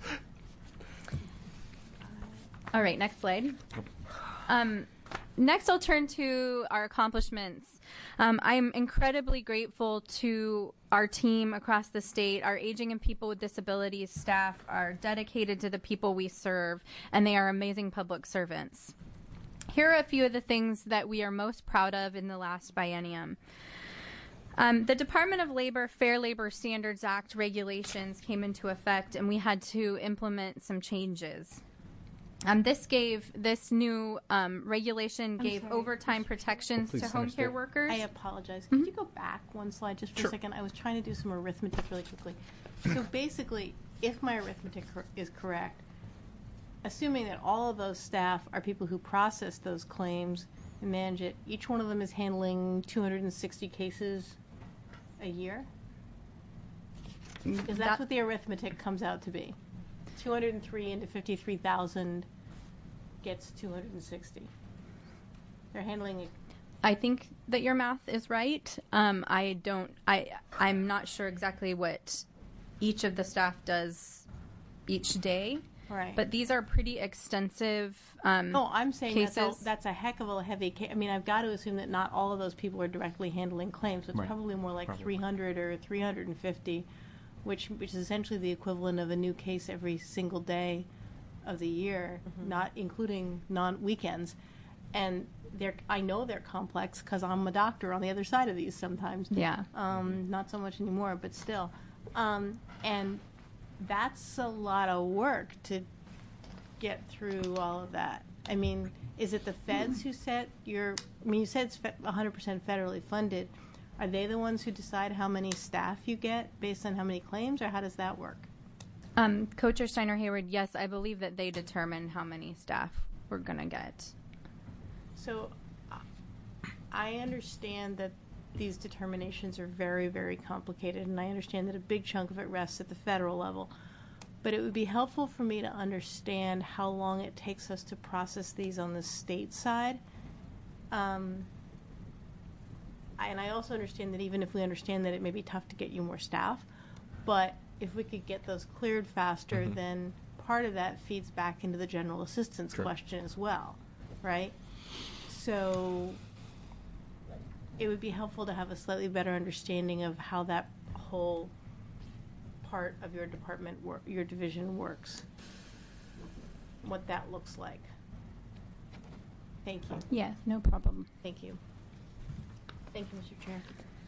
All right, next slide. Um, next, I'll turn to our accomplishments. Um, I'm incredibly grateful to our team across the state. Our aging and people with disabilities staff are dedicated to the people we serve, and they are amazing public servants. Here are a few of the things that we are most proud of in the last biennium. Um, the Department of Labor Fair Labor Standards Act regulations came into effect, and we had to implement some changes. Um, this gave this new um, regulation I'm gave sorry. overtime protections Please, to home Senator care Stewart. workers. I apologize. Could you go back one slide just for Sure. a second? I was trying to do some arithmetic really quickly. So basically, if my arithmetic cor- is correct, assuming that all of those staff are people who process those claims and manage it, each one of them is handling two hundred sixty cases a year? Because that's That- what the arithmetic comes out to be. two hundred three into fifty-three thousand gets two hundred sixty. They're handling it. I think that your math is right. Um, I don't. I I'm not sure exactly what each of the staff does each day. Right. But these are pretty extensive. Um, Oh, I'm saying that's a, cases. that's a heck of a heavy case. I mean, I've got to assume that not all of those people are directly handling claims. So it's Right. probably more like Probably. three hundred or three hundred fifty, which which is essentially the equivalent of a new case every single day of the year, not including non weekends. And they're I know they're complex because I'm a doctor on the other side of these sometimes. Yeah. Um, not so much anymore, but still. Um, and that's a lot of work to get through all of that. I mean, is it the feds who set your, I mean, you said it's fe- one hundred percent federally funded. Are they the ones who decide how many staff you get based on how many claims, or how does that work? Um, Coach Steiner Hayward, yes, I believe that they determine how many staff we're going to get. So uh, I understand that these determinations are very, very complicated, and I understand that a big chunk of it rests at the federal level. But it would be helpful for me to understand how long it takes us to process these on the state side. Um, I, and I also understand that even if we understand that it may be tough to get you more staff, but if we could get those cleared faster, Mhm. then part of that feeds back into the general assistance Sure. question as well, right? So it would be helpful to have a slightly better understanding of how that whole part of your department, wor- your division works, what that looks like. Thank you. Yes, no problem. Thank you. Thank you, Mister Chair.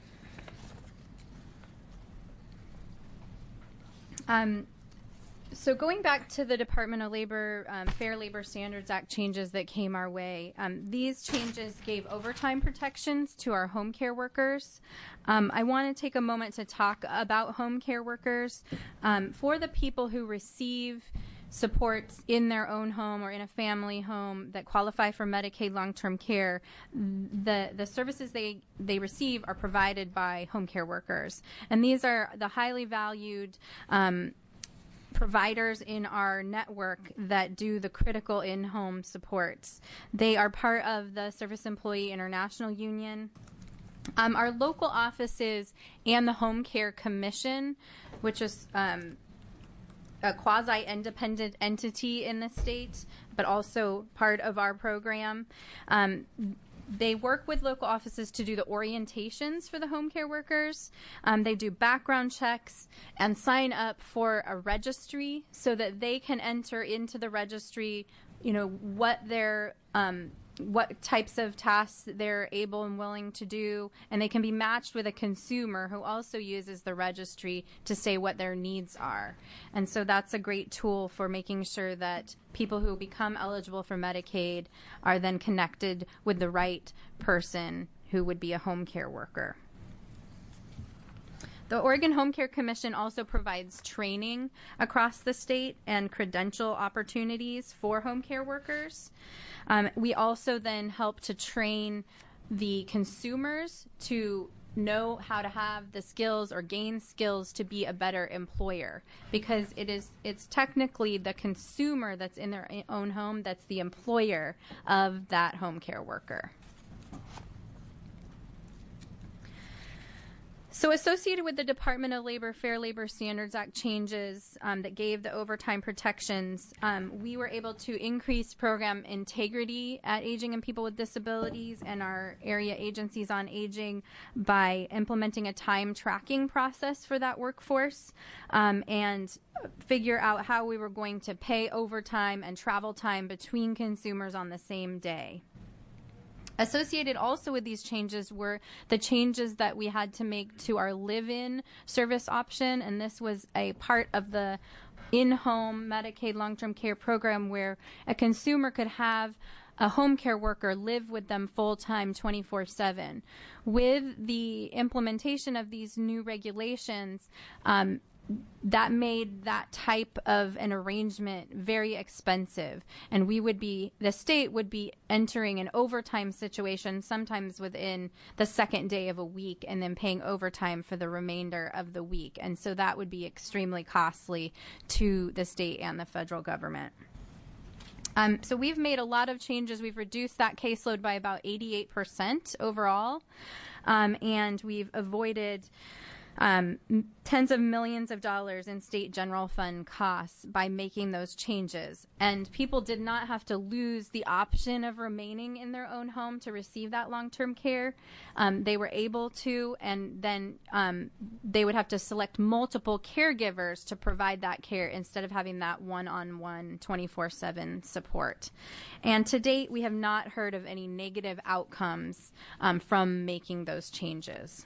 Um, so going back to the Department of Labor um, Fair Labor Standards Act changes that came our way, um, these changes gave overtime protections to our home care workers. Um, I want to take a moment to talk about home care workers. Um, for the people who receive supports in their own home or in a family home that qualify for Medicaid long-term care, the the services they they receive are provided by home care workers, and these are the highly valued um, providers in our network that do the critical in-home supports. They are part of the Service Employee International Union. Um, our local offices and the Home Care Commission, which is um, a quasi-independent entity in the state, but also part of our program. Um, they work with local offices to do the orientations for the home care workers. Um, they do background checks and sign up for a registry so that they can enter into the registry you know, what their um, what types of tasks they're able and willing to do, and they can be matched with a consumer who also uses the registry to say what their needs are. And so that's a great tool for making sure that people who become eligible for Medicaid are then connected with the right person who would be a home care worker. The Oregon Home Care Commission also provides training across the state and credential opportunities for home care workers. Um, we also then help to train the consumers to know how to have the skills or gain skills to be a better employer, because it is it's technically the consumer that's in their own home that's the employer of that home care worker. So associated with the Department of Labor Fair Labor Standards Act changes um, that gave the overtime protections, um, we were able to increase program integrity at Aging and People with Disabilities and our area agencies on aging by implementing a time tracking process for that workforce um, and figure out how we were going to pay overtime and travel time between consumers on the same day. Associated also with these changes were the changes that we had to make to our live-in service option, and this was a part of the in-home Medicaid long-term care program where a consumer could have a home care worker live with them full-time twenty-four seven. With the implementation of these new regulations, um, that made that type of an arrangement very expensive, and we would be the state would be entering an overtime situation sometimes within the second day of a week and then paying overtime for the remainder of the week, and so that would be extremely costly to the state and the federal government. Um, so we've made a lot of changes. We've reduced that caseload by about eighty-eight percent overall, um, and we've avoided Um, tens of millions of dollars in state general fund costs by making those changes. And people did not have to lose the option of remaining in their own home to receive that long-term care. Um, they were able to, and then um, they would have to select multiple caregivers to provide that care instead of having that one-on-one twenty-four seven support. And to date, we have not heard of any negative outcomes um, from making those changes.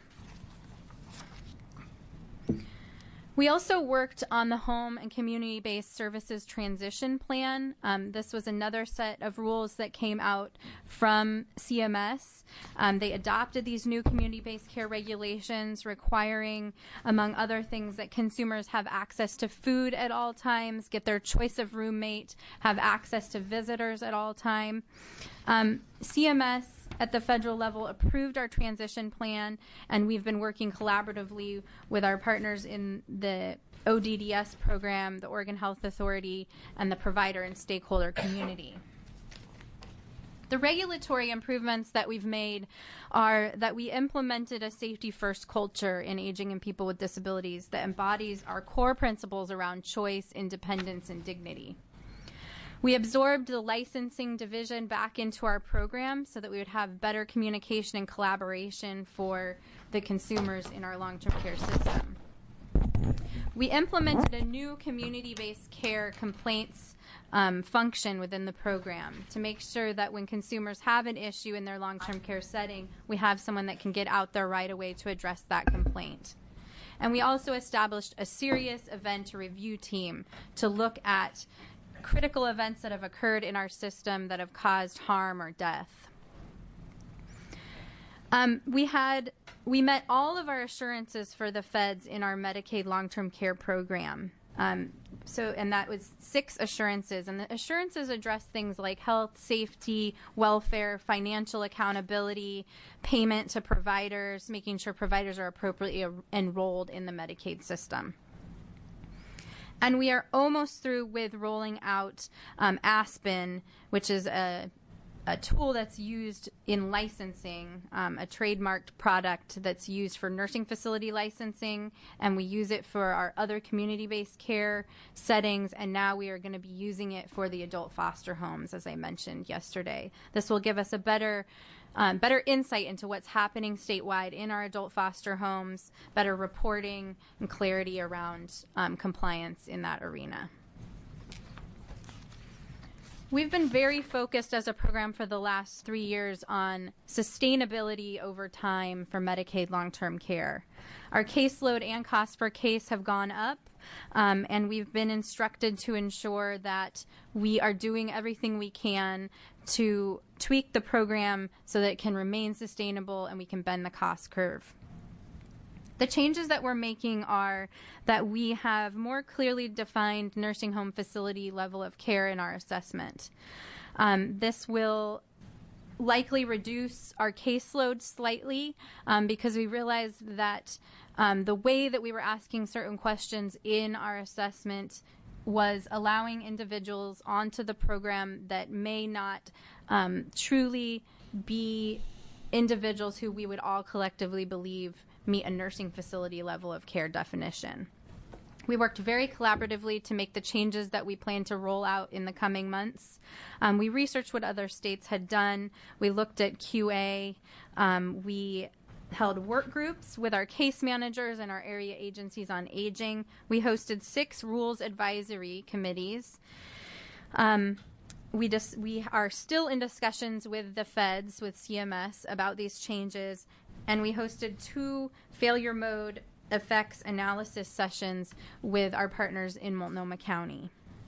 We also worked on the home and community-based services transition plan. Um, this was another set of rules that came out from C M S. Um, they adopted these new community-based care regulations requiring, among other things, that consumers have access to food at all times, get their choice of roommate, have access to visitors at all time. Um, C M S at the federal level approved our transition plan, and we've been working collaboratively with our partners in the O D D S program, the Oregon Health Authority, and the provider and stakeholder community. The regulatory improvements that we've made are that we implemented a safety-first culture in aging and people with disabilities that embodies our core principles around choice, independence, and dignity. We absorbed the licensing division back into our program so that we would have better communication and collaboration for the consumers in our long-term care system. We implemented a new community-based care complaints um, function within the program to make sure that when consumers have an issue in their long-term care setting, we have someone that can get out there right away to address that complaint. And we also established a serious event review team to look at critical events that have occurred in our system that have caused harm or death. Um, we had we met all of our assurances for the feds in our Medicaid long-term care program. Um, so, and that was six assurances, and the assurances address things like health, safety, welfare, financial accountability, payment to providers, making sure providers are appropriately enrolled in the Medicaid system. And we are almost through with rolling out um, Aspen, which is a, a tool that's used in licensing, um, a trademarked product that's used for nursing facility licensing, and we use it for our other community-based care settings, and now we are going to be using it for the adult foster homes, as I mentioned yesterday. This will give us a better Um, better insight into what's happening statewide in our adult foster homes, better reporting and clarity around um, compliance in that arena. We've been very focused as a program for the last three years on sustainability over time for Medicaid long-term care. Our caseload and cost per case have gone up, um, and we've been instructed to ensure that we are doing everything we can to tweak the program so that it can remain sustainable and we can bend the cost curve. The changes that we're making are that we have more clearly defined nursing home facility level of care in our assessment. Um, this will likely reduce our caseload slightly um, because we realized that um, the way that we were asking certain questions in our assessment was allowing individuals onto the program that may not um, truly be individuals who we would all collectively believe meet a nursing facility level of care definition. We worked very collaboratively to make the changes that we plan to roll out in the coming months. Um, we researched what other states had done. We looked at Q A. Um, we held work groups with our case managers and our area agencies on aging. We hosted six rules advisory committees. Um, we just we are still in discussions with the feds, with C M S, about these changes, and we hosted two failure mode effects analysis sessions with our partners in Multnomah County.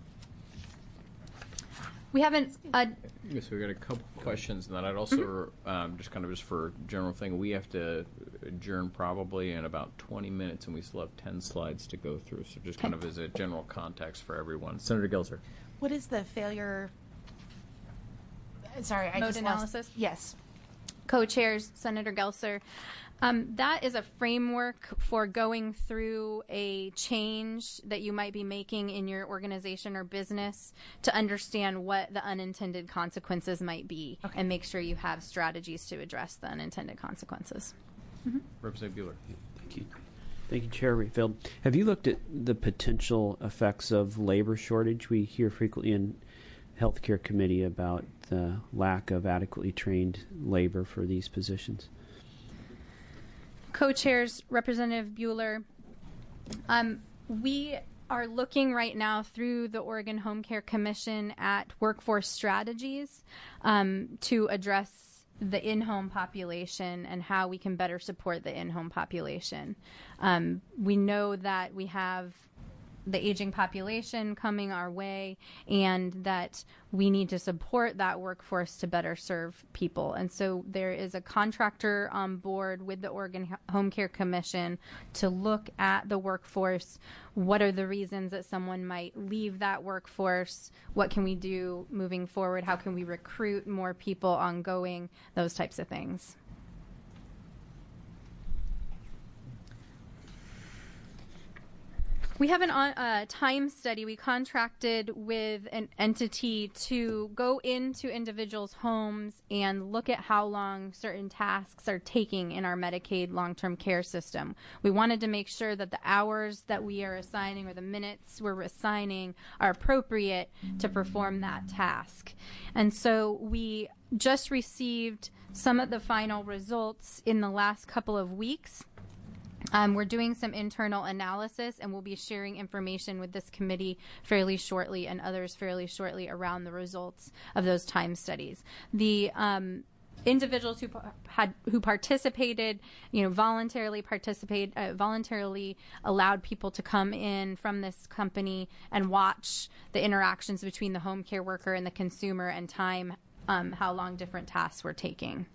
We haven't. Uh, Yes, we've got a couple questions, and then I'd also, um, just kind of just for general thing, we have to adjourn probably in about twenty minutes, and we still have ten slides to go through. So just kind of as a general context for everyone. Senator Gelser. What is the failure? Sorry, I Mode just analysis? Lost. Yes. Co-chairs, Senator Gelser. Um, that is a framework for going through a change that you might be making in your organization or business to understand what the unintended consequences might be, okay, and make sure you have strategies to address the unintended consequences. Mm-hmm. Representative Bueller. Thank you. Thank you, Chair Rayfield. Have you looked at the potential effects of labor shortage? We hear frequently in Healthcare Committee about the lack of adequately trained labor for these positions. Co-chairs, Representative Bueller, um, we are looking right now through the Oregon Home Care Commission at workforce strategies um, to address the in-home population and how we can better support the in-home population. Um, we know that we have the aging population coming our way, and that we need to support that workforce to better serve people. And so there is a contractor on board with the Oregon Home Care Commission to look at the workforce. What are the reasons that someone might leave that workforce? What can we do moving forward? How can we recruit more people ongoing? Those types of things. We have a uh, time study. We contracted with an entity to go into individuals' homes and look at how long certain tasks are taking in our Medicaid long-term care system. We wanted to make sure that the hours that we are assigning or the minutes we're assigning are appropriate to perform that task. And so we just received some of the final results in the last couple of weeks. Um, we're doing some internal analysis, and we'll be sharing information with this committee fairly shortly and others fairly shortly around the results of those time studies. The um, individuals who had who participated, you know, voluntarily participate, uh, voluntarily allowed people to come in from this company and watch the interactions between the home care worker and the consumer and time um, how long different tasks were taking.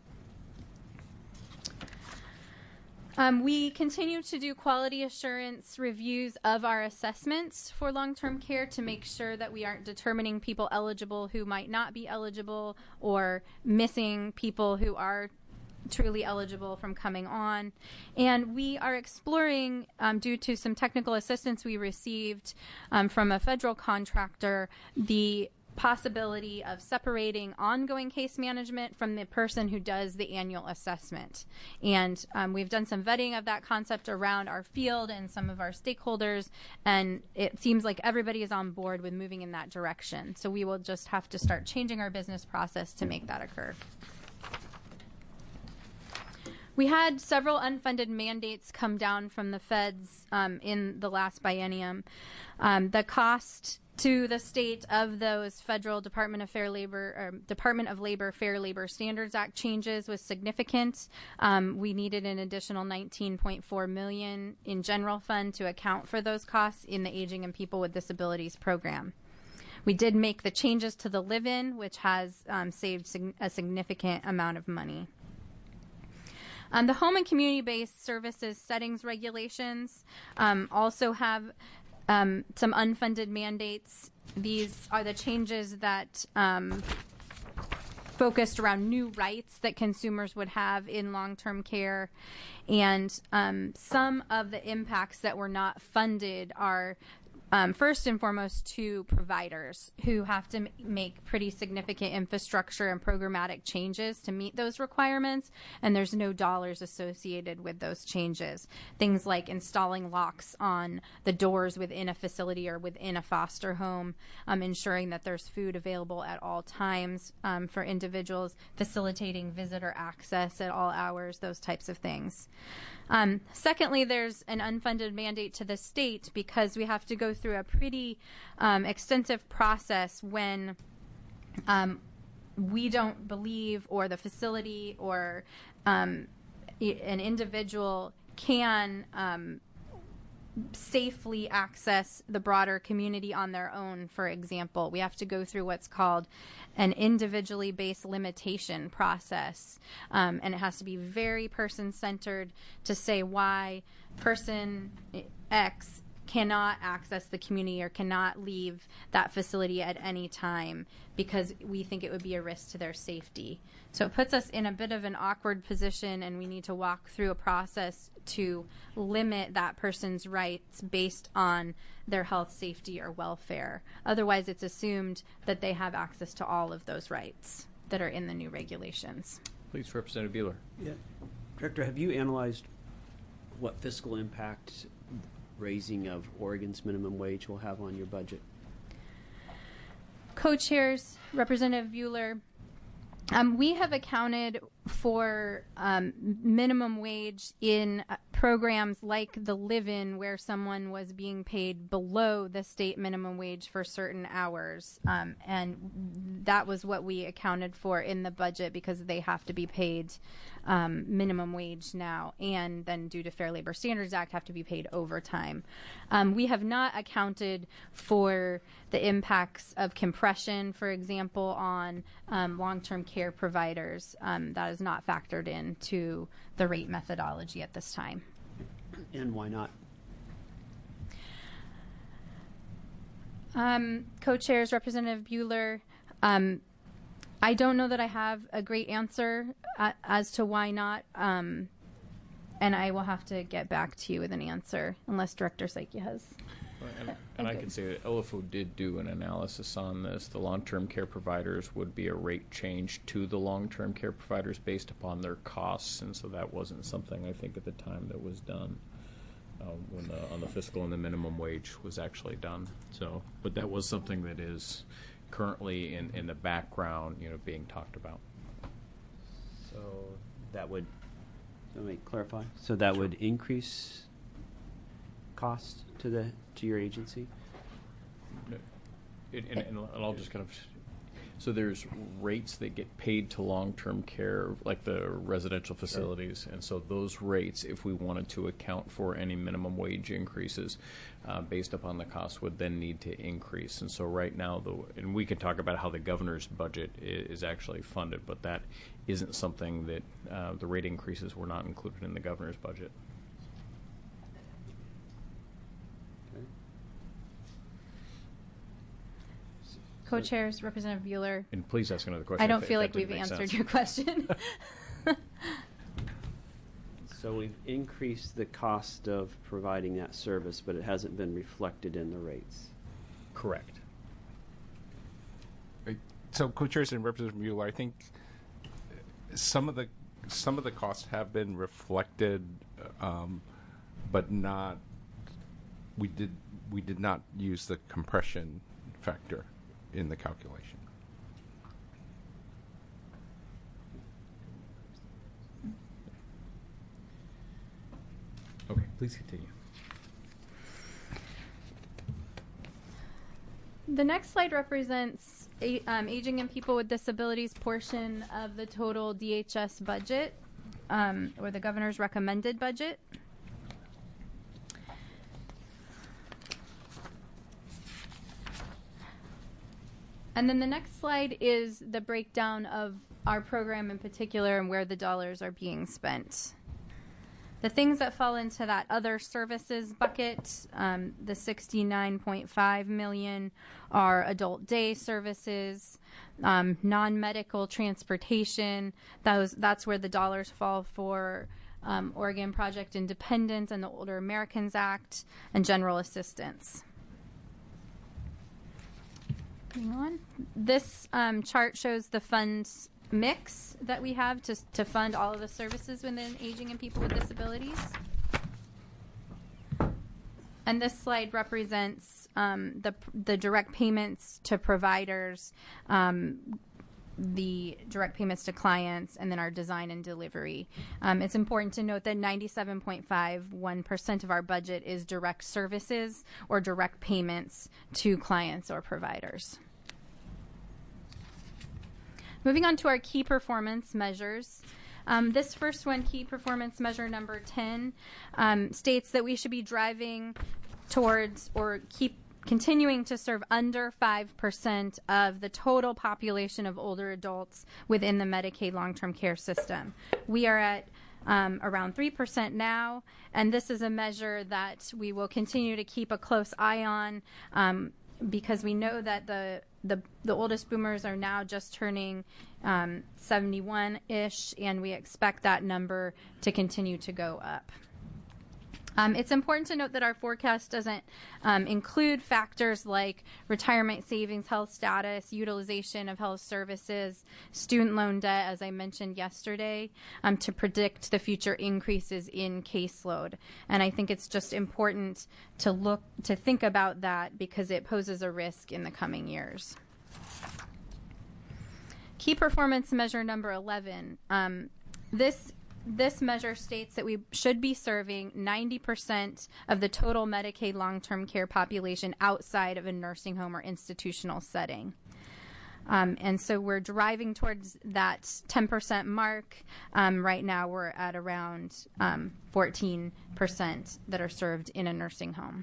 Um, we continue to do quality assurance reviews of our assessments for long-term care to make sure that we aren't determining people eligible who might not be eligible or missing people who are truly eligible from coming on. And we are exploring, um, due to some technical assistance we received um, from a federal contractor, the possibility of separating ongoing case management from the person who does the annual assessment. And um, we've done some vetting of that concept around our field and some of our stakeholders, and it seems like everybody is on board with moving in that direction. So we will just have to start changing our business process to make that occur. We had several unfunded mandates come down from the feds um, in the last biennium. Um, the cost to the state of those federal Department of Fair Labor, or Department of Labor Fair Labor Standards Act changes was significant. Um, we needed an additional nineteen point four million dollars in general fund to account for those costs in the Aging and People with Disabilities program. We did make the changes to the live-in, which has um, saved sig- a significant amount of money. Um, the home and community-based services settings regulations um, also have um, some unfunded mandates. These are the changes that um, focused around new rights that consumers would have in long-term care. And um, some of the impacts that were not funded are Um, first and foremost to providers who have to m- make pretty significant infrastructure and programmatic changes to meet those requirements, and there's no dollars associated with those changes. Things like installing locks on the doors within a facility or within a foster home, um, ensuring that there's food available at all times um, for individuals, facilitating visitor access at all hours, those types of things. Um, secondly, there's an unfunded mandate to the state because we have to go through a pretty um, extensive process when um, we don't believe, or the facility or um, an individual can um, safely access the broader community on their own. For example, we have to go through what's called an individually based limitation process, um, and it has to be very person-centered to say why person X cannot access the community or cannot leave that facility at any time because we think it would be a risk to their safety. So it puts us in a bit of an awkward position, and we need to walk through a process to limit that person's rights based on their health, safety, or welfare. Otherwise, it's assumed that they have access to all of those rights that are in the new regulations. Please, Representative Bueller. Yeah. Director, have you analyzed what fiscal impact raising of Oregon's minimum wage will have on your budget? Co-chairs, Representative Bueller, um, we have accounted for um, minimum wage in uh, programs like the live-in, where someone was being paid below the state minimum wage for certain hours, um, and that was what we accounted for in the budget because they have to be paid um, minimum wage now, and then due to Fair Labor Standards Act have to be paid overtime. Um, we have not accounted for the impacts of compression, for example, on um, long-term care providers. Um, that is not factored into the rate methodology at this time. And why not? Um, co-chairs, Representative Bueller, um, I don't know that I have a great answer uh, as to why not, um, and I will have to get back to you with an answer unless Director Psyche has. Well, and and I can say that L F O did do an analysis on this. The long-term care providers would be a rate change to the long-term care providers based upon their costs, and so that wasn't something I think at the time that was done uh, when the, on the fiscal and the minimum wage was actually done. So, but that was something that is currently in, in the background, you know, being talked about. So that would, let me clarify. So that would increase cost to the to your agency? It, and, and I'll just kind of, so there's rates that get paid to long-term care, like the residential facilities, and so those rates, if we wanted to account for any minimum wage increases uh, based upon the cost, would then need to increase. And so right now, the, and we can talk about how the governor's budget is, is actually funded, but that isn't something that uh, the rate increases were not included in the governor's budget. Co-chairs, Representative Bueller. And please ask another question. I don't if, feel if like that we've didn't make answered sense. your question. So we've increased the cost of providing that service, but it hasn't been reflected in the rates. Correct. So, co-chairs and Representative Mueller, I think some of the some of the costs have been reflected, um, but not. We did we did not use the compression factor in the calculation. Please continue. The next slide represents a, um, aging and people with disabilities portion of the total D H S budget, um, or the governor's recommended budget. And then the next slide is the breakdown of our program in particular and where the dollars are being spent. The things that fall into that other services bucket, um, the sixty-nine point five million dollars are adult day services, um, non-medical transportation. Those, that's where the dollars fall for um, Oregon Project Independence and the Older Americans Act and general assistance. Hang on. This um, chart shows the funds mix that we have to, to fund all of the services within aging and people with disabilities. And this slide represents um, the, the direct payments to providers, um, the direct payments to clients, and then our design and delivery. Um, it's important to note that ninety-seven point five one percent of our budget is direct services or direct payments to clients or providers. Moving on to our key performance measures. Um, this first one, key performance measure number ten, um, states that we should be driving towards or keep continuing to serve under five percent of the total population of older adults within the Medicaid long-term care system. We are at um, around three percent now, and this is a measure that we will continue to keep a close eye on um, because we know that the The, the oldest boomers are now just turning um, seventy-one-ish, and we expect that number to continue to go up. Um, it's important to note that our forecast doesn't um, include factors like retirement savings, health status, utilization of health services, student loan debt, as I mentioned yesterday, um, to predict the future increases in caseload. And I think it's just important to look to think about that because it poses a risk in the coming years. Key performance measure number eleven. Um, this This measure states that we should be serving ninety percent of the total Medicaid long-term care population outside of a nursing home or institutional setting. Um, and so we're driving towards that ten percent mark. Um, right now we're at around um, fourteen percent that are served in a nursing home.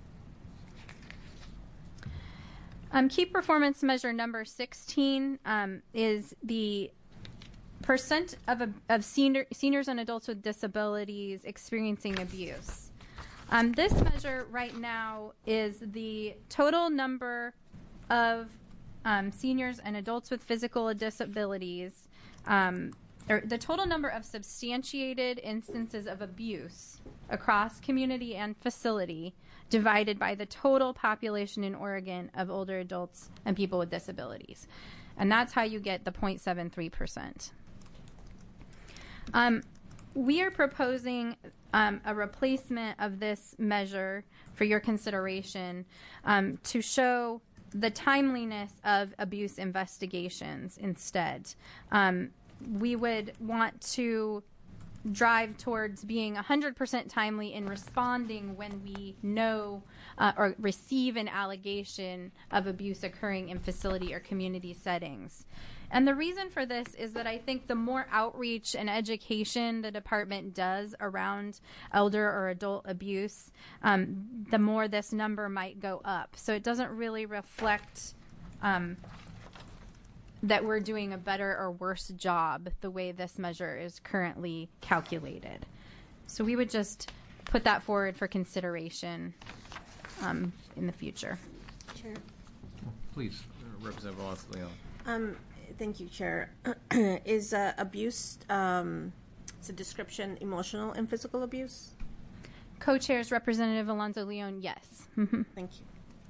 Um, key performance measure number sixteen um, is the percent of, a, of senior, seniors and adults with disabilities experiencing abuse. Um, this measure right now is the total number of um, seniors and adults with physical disabilities, um, or the total number of substantiated instances of abuse across community and facility divided by the total population in Oregon of older adults and people with disabilities. And that's how you get the zero point seven three percent. Um, we are proposing um, a replacement of this measure for your consideration um, to show the timeliness of abuse investigations instead. Um, we would want to drive towards being one hundred percent timely in responding when we know uh, or receive an allegation of abuse occurring in facility or community settings. And the reason for this is that I think the more outreach and education the department does around elder or adult abuse, um, the more this number might go up. So it doesn't really reflect um, that we're doing a better or worse job the way this measure is currently calculated. So we would just put that forward for consideration um, in the future. Chair. Please, uh, Representative Velez-Leon. Um, thank you, Chair. Is uh, abuse, um, it's a description, emotional and physical abuse? Co-chairs Representative Alonzo Leon, yes. Thank you.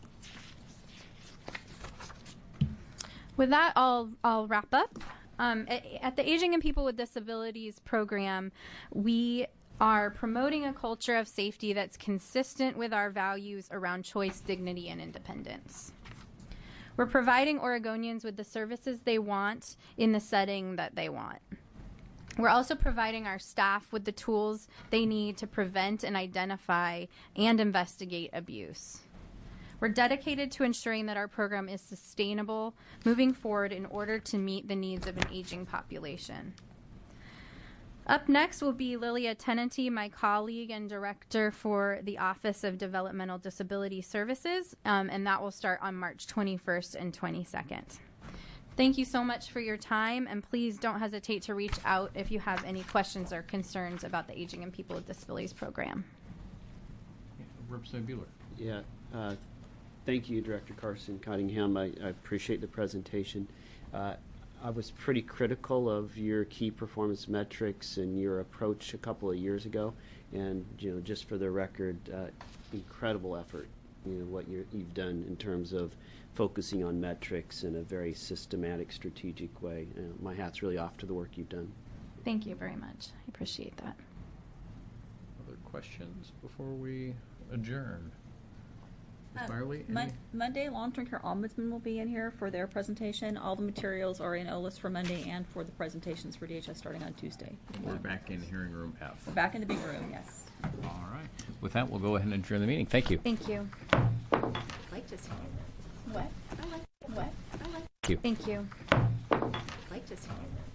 With that, I'll I'll wrap up. Um, at, at the Aging and People with Disabilities program, we are promoting a culture of safety that's consistent with our values around choice, dignity, and independence. We're providing Oregonians with the services they want in the setting that they want. We're also providing our staff with the tools they need to prevent and identify and investigate abuse. We're dedicated to ensuring that our program is sustainable moving forward in order to meet the needs of an aging population. Up next will be Lilia Tenenty, my colleague and director for the Office of Developmental Disability Services, um, and that will start on March twenty-first and twenty-second. Thank you so much for your time, and please don't hesitate to reach out if you have any questions or concerns about the Aging and People with Disabilities program. Representative Bueller. Yeah. Uh, thank you, Director Carson Cottingham. I, I appreciate the presentation. Uh, I was pretty critical of your key performance metrics and your approach a couple of years ago, and you know, just for the record, uh, incredible effort. You know what you're, you've done in terms of focusing on metrics in a very systematic, strategic way. Uh, my hat's really off to the work you've done. Thank you very much. I appreciate that. Other questions before we adjourn? Miz Um, Byerly, Mon- any- Monday, Long-Term Care Ombudsman will be in here for their presentation. All the materials are in O L I S for Monday and for the presentations for D H S starting on Tuesday. We're back in hearing room F. We're back in the big room, yes. All right. With that, we'll go ahead and adjourn the meeting. Thank you. Thank you. like to see What? I like what? I like. Thank you. Thank you. like to see